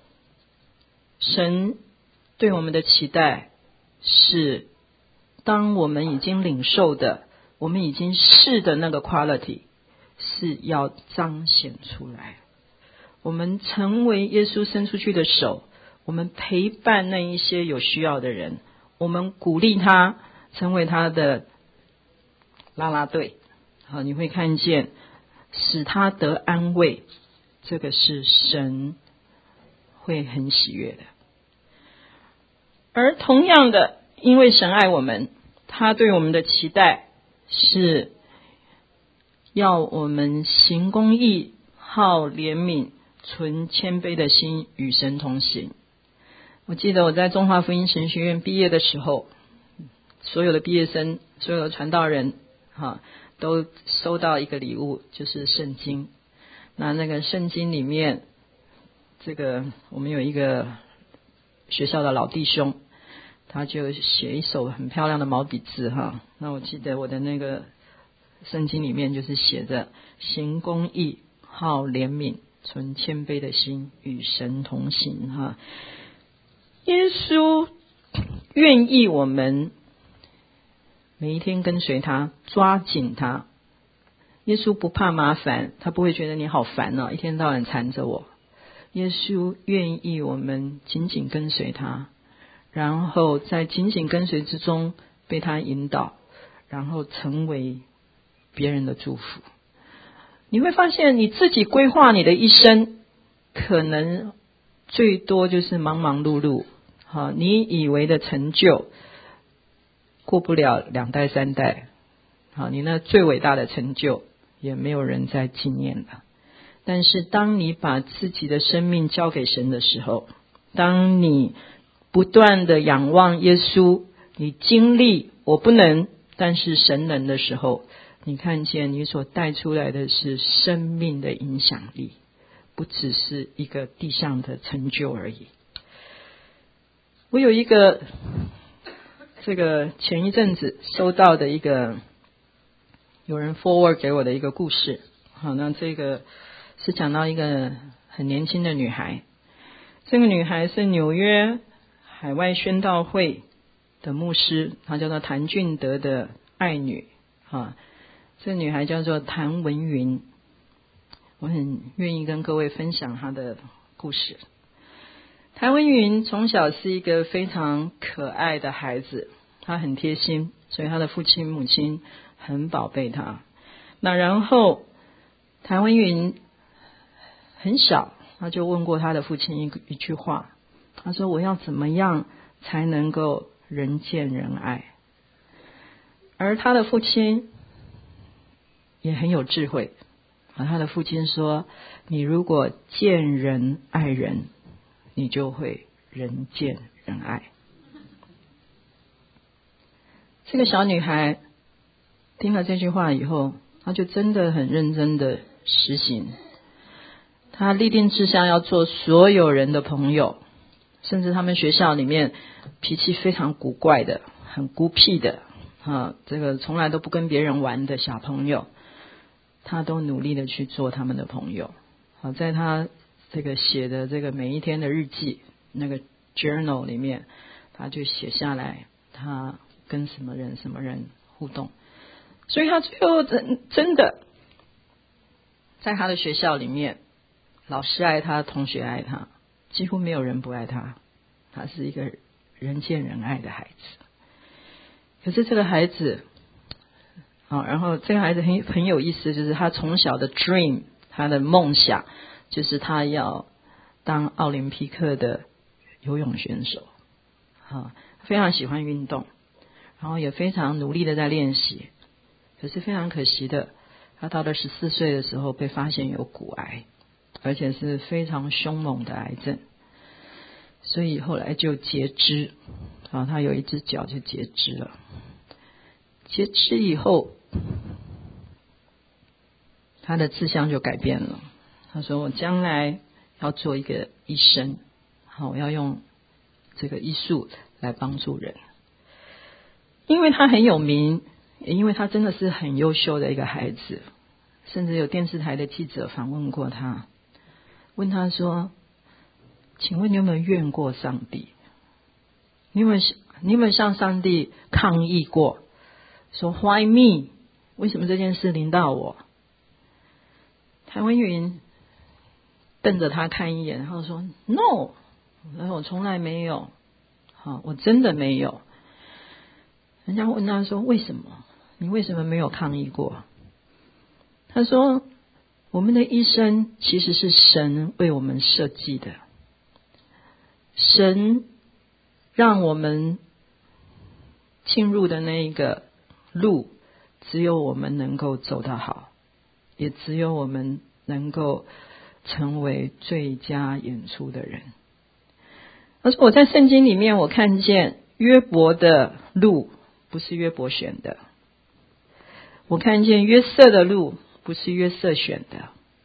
S1: 神对我们的期待是，当我们已经领受的，我们已经是的那个 quality 是要彰显出来。我们成为耶稣伸出去的手，我们陪伴那一些有需要的人，我们鼓励他成为他的啦啦队。好，你会看见使他得安慰，这个是神会很喜悦的。而同样的，因为神爱我们，他对我们的期待是要我们行公义，好怜悯，存谦卑的心，与神同行。我记得我在中华福音神学院毕业的时候，所有的毕业生，所有的传道人哈，都收到一个礼物，就是圣经。那那个圣经里面，这个我们有一个学校的老弟兄，他就写一手很漂亮的毛笔字哈。那我记得我的那个圣经里面就是写着行公义，好怜悯，存谦卑的心，与神同行哈。耶稣愿意我们每一天跟随他，抓紧他。耶稣不怕麻烦，他不会觉得你好烦哦，一天到晚缠着我。耶稣愿意我们紧紧跟随他，然后在紧紧跟随之中被他引导，然后成为别人的祝福。你会发现你自己规划你的一生，可能最多就是忙忙碌碌，好，你以为的成就过不了两代三代，好，你那最伟大的成就也没有人在纪念了。但是当你把自己的生命交给神的时候，当你不断的仰望耶稣，你经历我不能，但是神能的时候，你看见你所带出来的是生命的影响力，不只是一个地上的成就而已。我有一个这个前一阵子收到的一个有人 forward 给我的一个故事。好，那这个是讲到一个很年轻的女孩，这个女孩是纽约海外宣道会的牧师，她叫做谭俊德的爱女啊。这个女孩叫做谭文云，我很愿意跟各位分享她的故事。谭文云从小是一个非常可爱的孩子，她很贴心，所以她的父亲母亲很宝贝她。那然后谭文云很小，他就问过他的父亲一一句话，他说：我要怎么样才能够人见人爱？而他的父亲也很有智慧，他的父亲说：你如果见人爱人，你就会人见人爱。这个小女孩听了这句话以后，她就真的很认真的实行，她立定志向要做所有人的朋友，甚至他们学校里面脾气非常古怪的、很孤僻的啊，这个从来都不跟别人玩的小朋友，她都努力的去做他们的朋友。好，在她这个写的这个每一天的日记那个 journal 里面，她就写下来她跟什么人什么人互动，所以她最后真真的在她的学校里面，老师爱他，同学爱他，几乎没有人不爱他。他是一个人见人爱的孩子。可是这个孩子，好，然后这个孩子很很有意思，就是他从小的 dream， 他的梦想就是他要当奥林匹克的游泳选手。好，非常喜欢运动，然后也非常努力的在练习。可是非常可惜的，他到了十四岁的时候被发现有骨癌。而且是非常凶猛的癌症，所以后来就截肢啊，他有一只脚就截肢了。截肢以后，他的志向就改变了。他说：“我将来要做一个医生，好，我要用这个医术来帮助人。”因为他很有名，也因为他真的是很优秀的一个孩子，甚至有电视台的记者访问过他。问他说：请问你有没有怨过上帝？你有没有你有没有向上帝抗议过？说 Why me？ 为什么这件事临到我？谭文云瞪着他看一眼，然后说 No， 然后我从来没有，好，我真的没有。人家问他说：为什么？你为什么没有抗议过？他说：我们的一生其实是神为我们设计的，神让我们进入的那一个路，只有我们能够走得好，也只有我们能够成为最佳演出的人。他说：我在圣经里面我看见约伯的路不是约伯选的，我看见约瑟的路不是约瑟选的。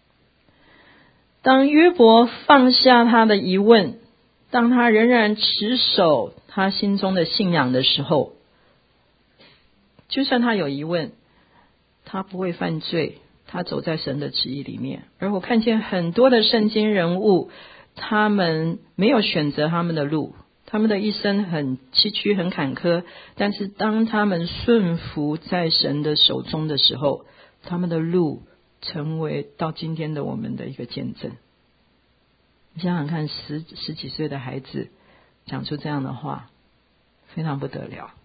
S1: 当约伯放下他的疑问，当他仍然持守他心中的信仰的时候，就算他有疑问，他不会犯罪，他走在神的旨意里面。而我看见很多的圣经人物，他们没有选择他们的路，他们的一生很崎岖很坎坷，但是当他们顺服在神的手中的时候，他们的路成为到今天的我们的一个见证。你想想看，十十几岁的孩子讲出这样的话，非常不得了。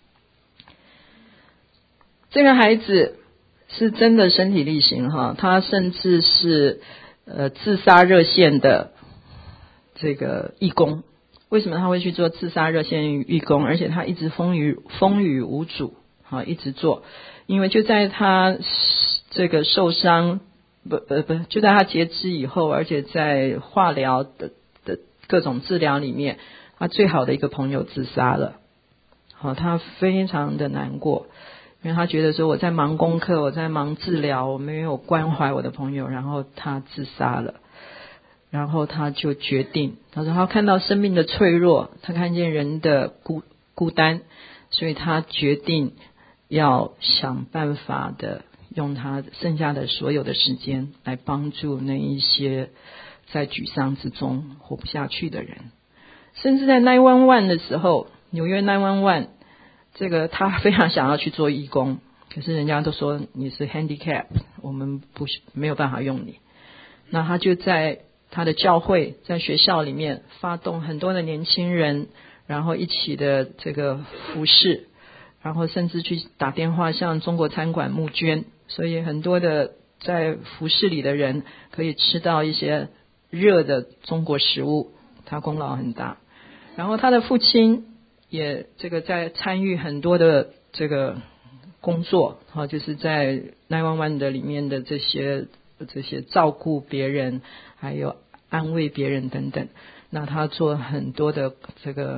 S1: 这个孩子是真的身体力行哈，他甚至是呃自杀热线的这个义工。为什么他会去做自杀热线义工？而且他一直风雨风雨无阻，好，一直做。因为就在他这个受伤不不不，就在他截肢以后，而且在化疗的的各种治疗里面，他最好的一个朋友自杀了。好，他非常的难过，因为他觉得说我在忙功课，我在忙治疗，我没有关怀我的朋友，然后他自杀了。然后他就决定，他说他看到生命的脆弱，他看见人的孤孤单，所以他决定要想办法的用他剩下的所有的时间来帮助那一些在沮丧之中活不下去的人。甚至在九一一的时候，纽约九一一，这个他非常想要去做义工，可是人家都说你是 handicap， 我们不没有办法用你。那他就在他的教会，在学校里面发动很多的年轻人，然后一起的这个服侍，然后甚至去打电话向中国餐馆募捐，所以很多的在服侍里的人可以吃到一些热的中国食物，他功劳很大。然后他的父亲也这个在参与很多的这个工作，就是在九一一的里面的这些这些照顾别人，还有安慰别人等等。那他做很多的这个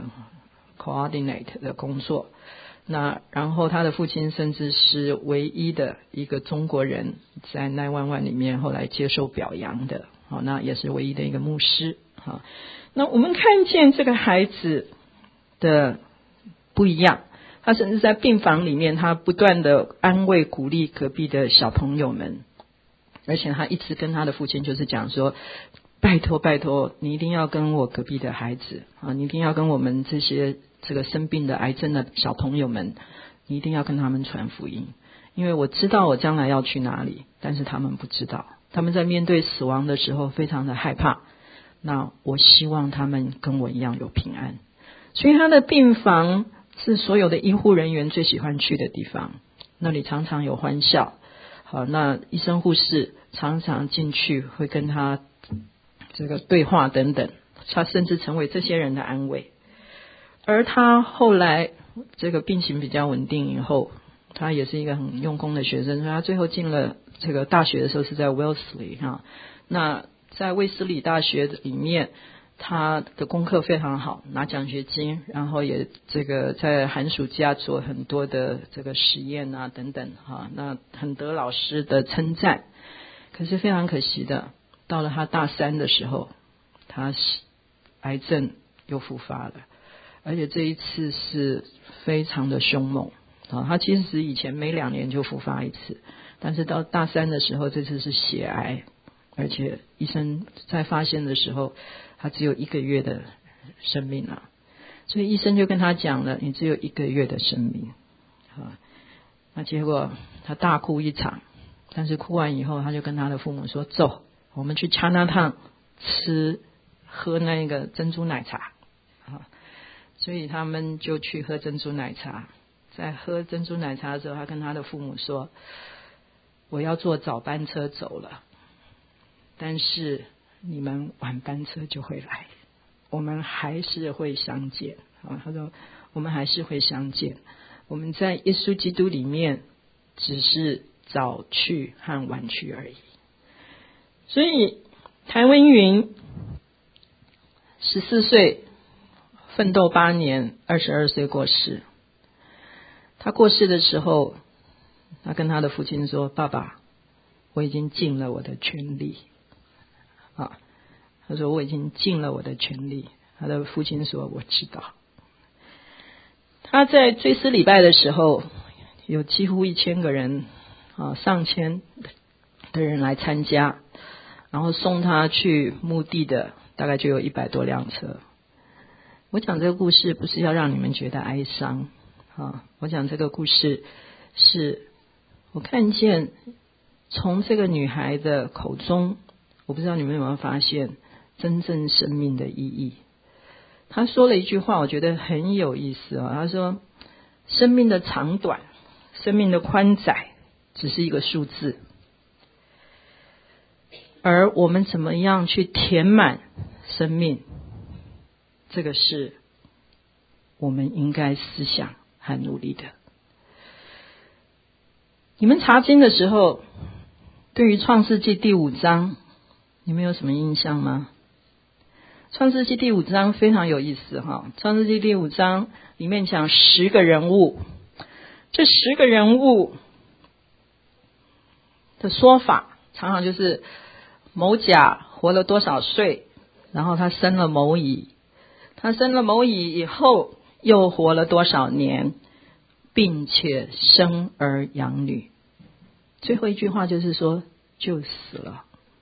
S1: coordinate 的工作。那然后他的父亲甚至是唯一的一个中国人在九一一里面后来接受表扬的，好，那也是唯一的一个牧师。好，那我们看见这个孩子的不一样，他甚至在病房里面，他不断的安慰鼓励隔壁的小朋友们，而且他一直跟他的父亲就是讲说，拜托拜托，你一定要跟我隔壁的孩子啊，你一定要跟我们这些这个生病的癌症的小朋友们，你一定要跟他们传福音，因为我知道我将来要去哪里，但是他们不知道，他们在面对死亡的时候非常的害怕，那我希望他们跟我一样有平安。所以他的病房是所有的医护人员最喜欢去的地方，那里常常有欢笑。好，那医生护士常常进去会跟他这个对话等等，他甚至成为这些人的安慰。而他后来这个病情比较稳定以后，他也是一个很用功的学生，所以他最后进了这个大学的时候是在 Wellesley 哈。那在卫斯理大学里面，他的功课非常好，拿奖学金，然后也这个在寒暑假做很多的这个实验啊等等哈，那很得老师的称赞。可是非常可惜的，到了他大三的时候，他癌症又复发了，而且这一次是非常的凶猛啊！他其实以前每两年就复发一次，但是到大三的时候，这次是血癌，而且医生在发现的时候，他只有一个月的生命了，所以医生就跟他讲了，你只有一个月的生命啊！那结果他大哭一场，但是哭完以后，他就跟他的父母说：“走，我们去 Chinatown 吃喝那个珍珠奶茶啊！”所以他们就去喝珍珠奶茶。在喝珍珠奶茶的时候，他跟他的父母说：“我要坐早班车走了，但是你们晚班车就会来，我们还是会相见。”啊，他说：“我们还是会相见，我们在耶稣基督里面只是早去和晚去而已。”所以谭文云十四岁奋斗八年，二十二岁过世。他过世的时候，他跟他的父亲说：“爸爸，我已经尽了我的全力。”啊，他说：“我已经尽了我的全力。”他的父亲说：“我知道。”他在追思礼拜的时候，有几乎一千个人啊，上千的人来参加，然后送他去墓地的大概就有一百多辆车。我讲这个故事不是要让你们觉得哀伤啊，我讲这个故事是我看见从这个女孩的口中，我不知道你们有没有发现真正生命的意义。她说了一句话，我觉得很有意思啊。她说：“生命的长短，生命的宽窄，只是一个数字，而我们怎么样去填满生命，这个是我们应该思想和努力的。”你们查经的时候，对于创世纪第五章，你们有什么印象吗？创世纪第五章非常有意思哈。创世纪第五章里面讲十个人物，这十个人物的说法常常就是某甲活了多少岁，然后他生了某乙，他生了某乙以后又活了多少年，并且生儿养女。 最后一句话就是说就死了。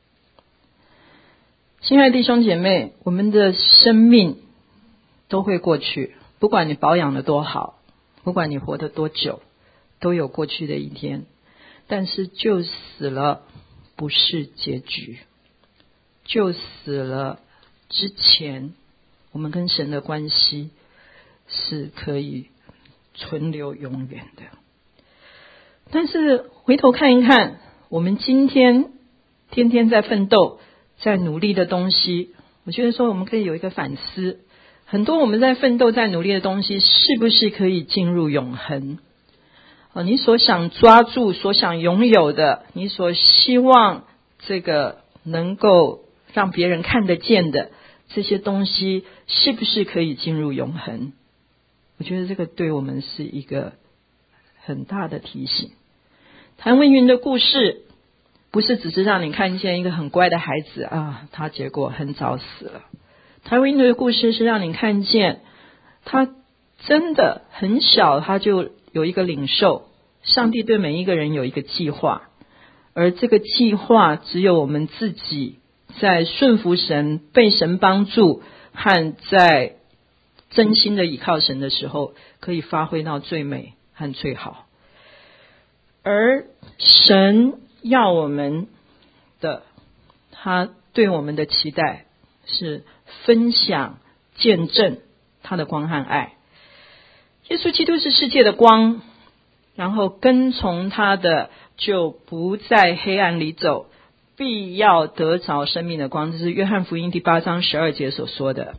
S1: 亲爱的弟兄姐妹，我们的生命都会过去，不管你保养的多好，不管你活得多久，都有过去的一天。但是就死了不是结局，就死了之前，我们跟神的关系是可以存留永远的。但是回头看一看，我们今天天天在奋斗在努力的东西，我觉得说我们可以有一个反思，很多我们在奋斗在努力的东西是不是可以进入永恒？你所想抓住所想拥有的，你所希望这个能够让别人看得见的这些东西是不是可以进入永恒？我觉得这个对我们是一个很大的提醒。谭文云的故事不是只是让你看见一个很乖的孩子啊，他结果很早死了。谭文云的故事是让你看见他真的很小，他就有一个领受，上帝对每一个人有一个计划，而这个计划只有我们自己在顺服神、被神帮助和在真心的倚靠神的时候，可以发挥到最美和最好。而神要我们的，他对我们的期待是分享、见证他的光和爱。耶稣基督是世界的光，然后跟从他的就不在黑暗里走，必要得着生命的光。这是约翰福音第八章十二节所说的。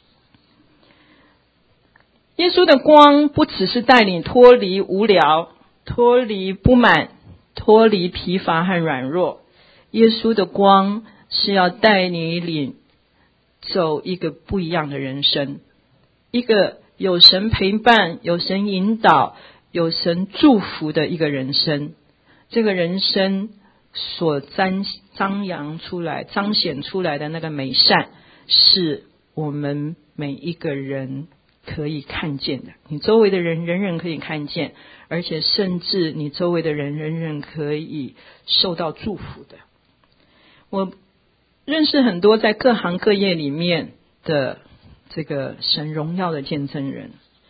S1: 耶稣的光不只是带你脱离无聊，脱离不满，脱离疲乏和软弱。耶稣的光是要带你领走一个不一样的人生，一个有神陪伴、有神引导、有神祝福的一个人生。这个人生所张张扬出来、彰显出来的那个美善，是我们每一个人可以看见的。你周围的人人人可以看见，而且甚至你周围的人人人可以受到祝福的。我认识很多在各行各业里面的这个神荣耀的见证人。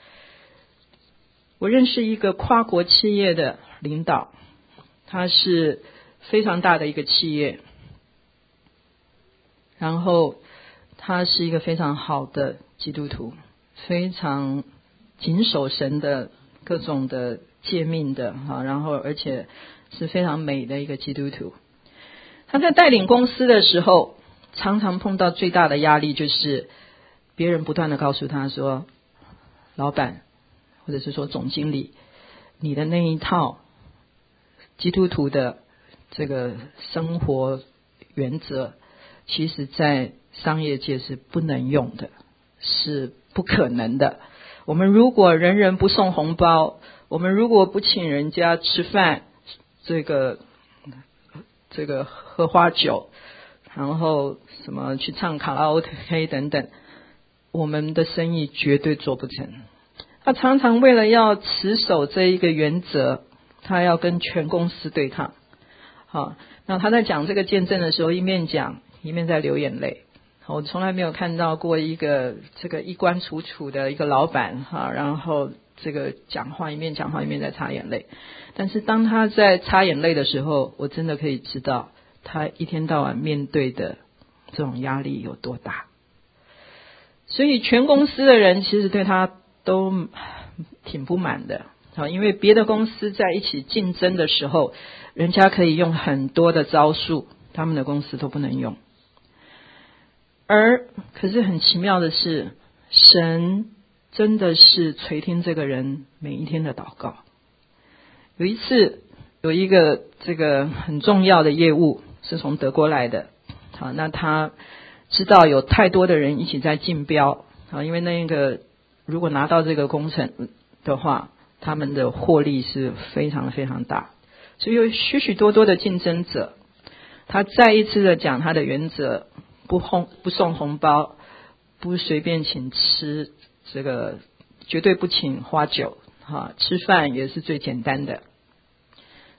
S1: 我认识一个跨国企业的领导，他是非常大的一个企业，然后他是一个非常好的基督徒，非常谨守神的各种的诫命的，然后而且是非常美的一个基督徒。他在带领公司的时候，常常碰到最大的压力，就是别人不断的告诉他说，老板或者是说总经理，你的那一套基督徒的这个生活原则，其实在商业界是不能用的，是不可能的。我们如果人人不送红包，我们如果不请人家吃饭，这个这个喝花酒，然后什么去唱卡拉 OK 等等，我们的生意绝对做不成。他常常为了要持守这一个原则，他要跟全公司对抗。好，那他在讲这个见证的时候，一面讲一面在流眼泪。我从来没有看到过一个这个衣冠楚楚的一个老板哈，然后这个讲话一面讲话一面在擦眼泪。但是当他在擦眼泪的时候，我真的可以知道他一天到晚面对的这种压力有多大。所以全公司的人其实对他都挺不满的，因为别的公司在一起竞争的时候，人家可以用很多的招数，他们的公司都不能用。而可是很奇妙的是，神真的是垂听这个人每一天的祷告。有一次有一个这个很重要的业务是从德国来的，好，那他知道有太多的人一起在竞标，好，因为那个如果拿到这个工程的话，他们的获利是非常非常大，所以有许许多多的竞争者。他再一次的讲他的原则，不红不送红包，不随便请吃，这个绝对不请花酒，哈，吃饭也是最简单的。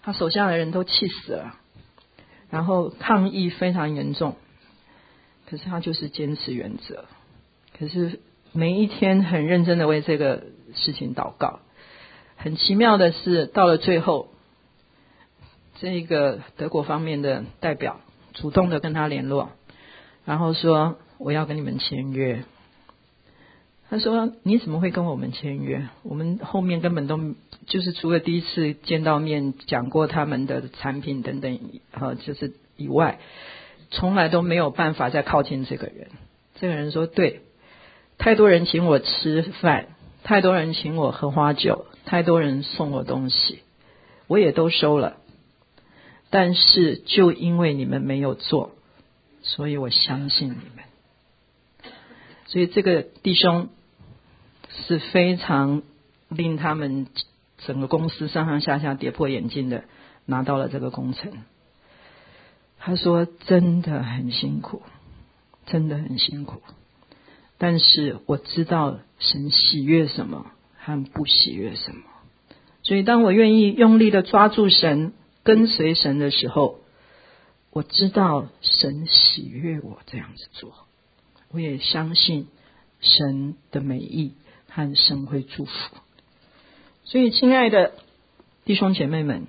S1: 他手下的人都气死了，然后抗议非常严重，可是他就是坚持原则，可是每一天很认真的为这个事情祷告。很奇妙的是，到了最后，这个德国方面的代表主动的跟他联络，然后说我要跟你们签约。他说你怎么会跟我们签约？我们后面根本都就是除了第一次见到面讲过他们的产品等等呃，就是以外，从来都没有办法再靠近这个人。这个人说对，太多人请我吃饭，太多人请我喝花酒，太多人送我东西，我也都收了，但是就因为你们没有做，所以我相信你们。所以这个弟兄是非常令他们整个公司上上下下跌破眼镜的拿到了这个工程。他说真的很辛苦，真的很辛苦，但是我知道神喜悦什么和不喜悦什么，所以当我愿意用力的抓住神，跟随神的时候，我知道神喜悦我这样子做，我也相信神的美意和神会祝福。所以亲爱的弟兄姐妹们，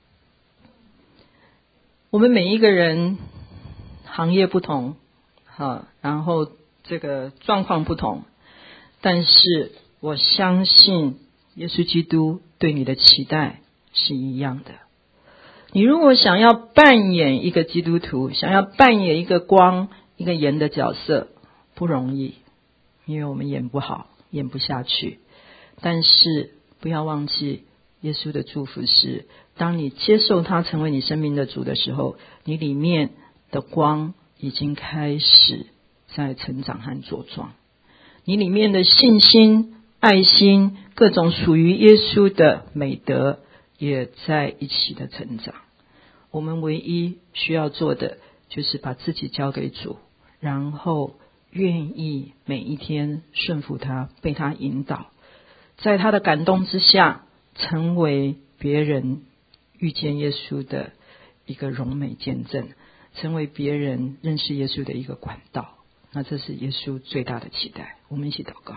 S1: 我们每一个人行业不同，好，然后这个状况不同，但是我相信耶稣基督对你的期待是一样的。你如果想要扮演一个基督徒，想要扮演一个光一个盐的角色，不容易，因为我们演不好，演不下去。但是不要忘记耶稣的祝福是，当你接受他成为你生命的主的时候，你里面的光已经开始在成长和茁壮，你里面的信心、爱心，各种属于耶稣的美德也在一起的成长。我们唯一需要做的就是把自己交给主，然后愿意每一天顺服他，被他引导，在他的感动之下，成为别人遇见耶稣的一个荣美见证，成为别人认识耶稣的一个管道。那这是耶稣最大的期待。我们一起祷告。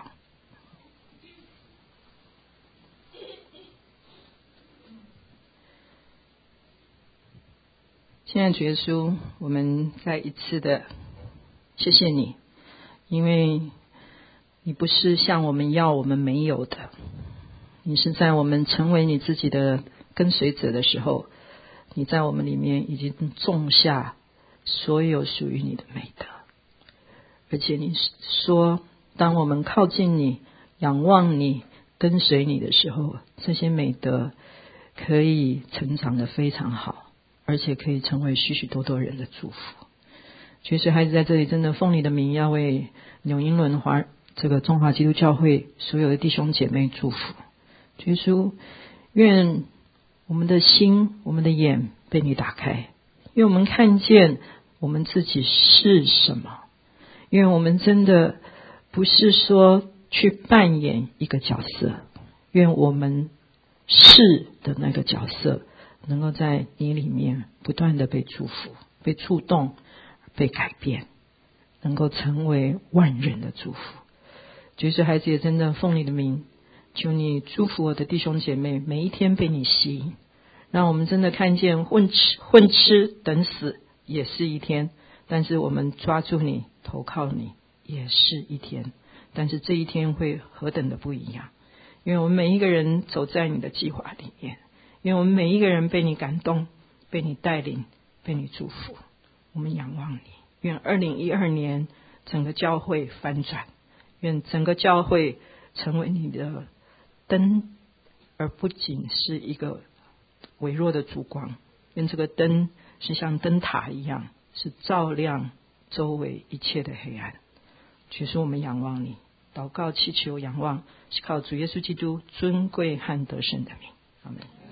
S1: 亲爱的主耶稣，我们再一次的谢谢你，因为你不是像我们要我们没有的，你是在我们成为你自己的跟随者的时候，你在我们里面已经种下所有属于你的美德。而且你说当我们靠近你，仰望你，跟随你的时候，这些美德可以成长得非常好，而且可以成为许许多多人的祝福。其实孩子在这里真的奉你的名，要为纽英伦华这个中华基督教会所有的弟兄姐妹祝福。耶稣，愿我们的心我们的眼被你打开，愿我们看见我们自己是什么，愿我们真的不是说去扮演一个角色，愿我们是的那个角色能够在你里面不断的被祝福，被触动，被改变，能够成为万人的祝福。就是孩子也真的奉你的名，求你祝福我的弟兄姐妹，每一天被你吸引，让我们真的看见混吃混吃等死也是一天，但是我们抓住你，投靠你也是一天，但是这一天会何等的不一样。因为我们每一个人走在你的计划里面，因为我们每一个人被你感动，被你带领，被你祝福。我们仰望你，愿二零一二年整个教会翻转，愿整个教会成为你的灯，而不仅是一个微弱的烛光，愿这个灯是像灯塔一样，是照亮周围一切的黑暗。其实我们仰望你，祷告祈求仰望，是靠主耶稣基督尊贵和得胜的名。阿们。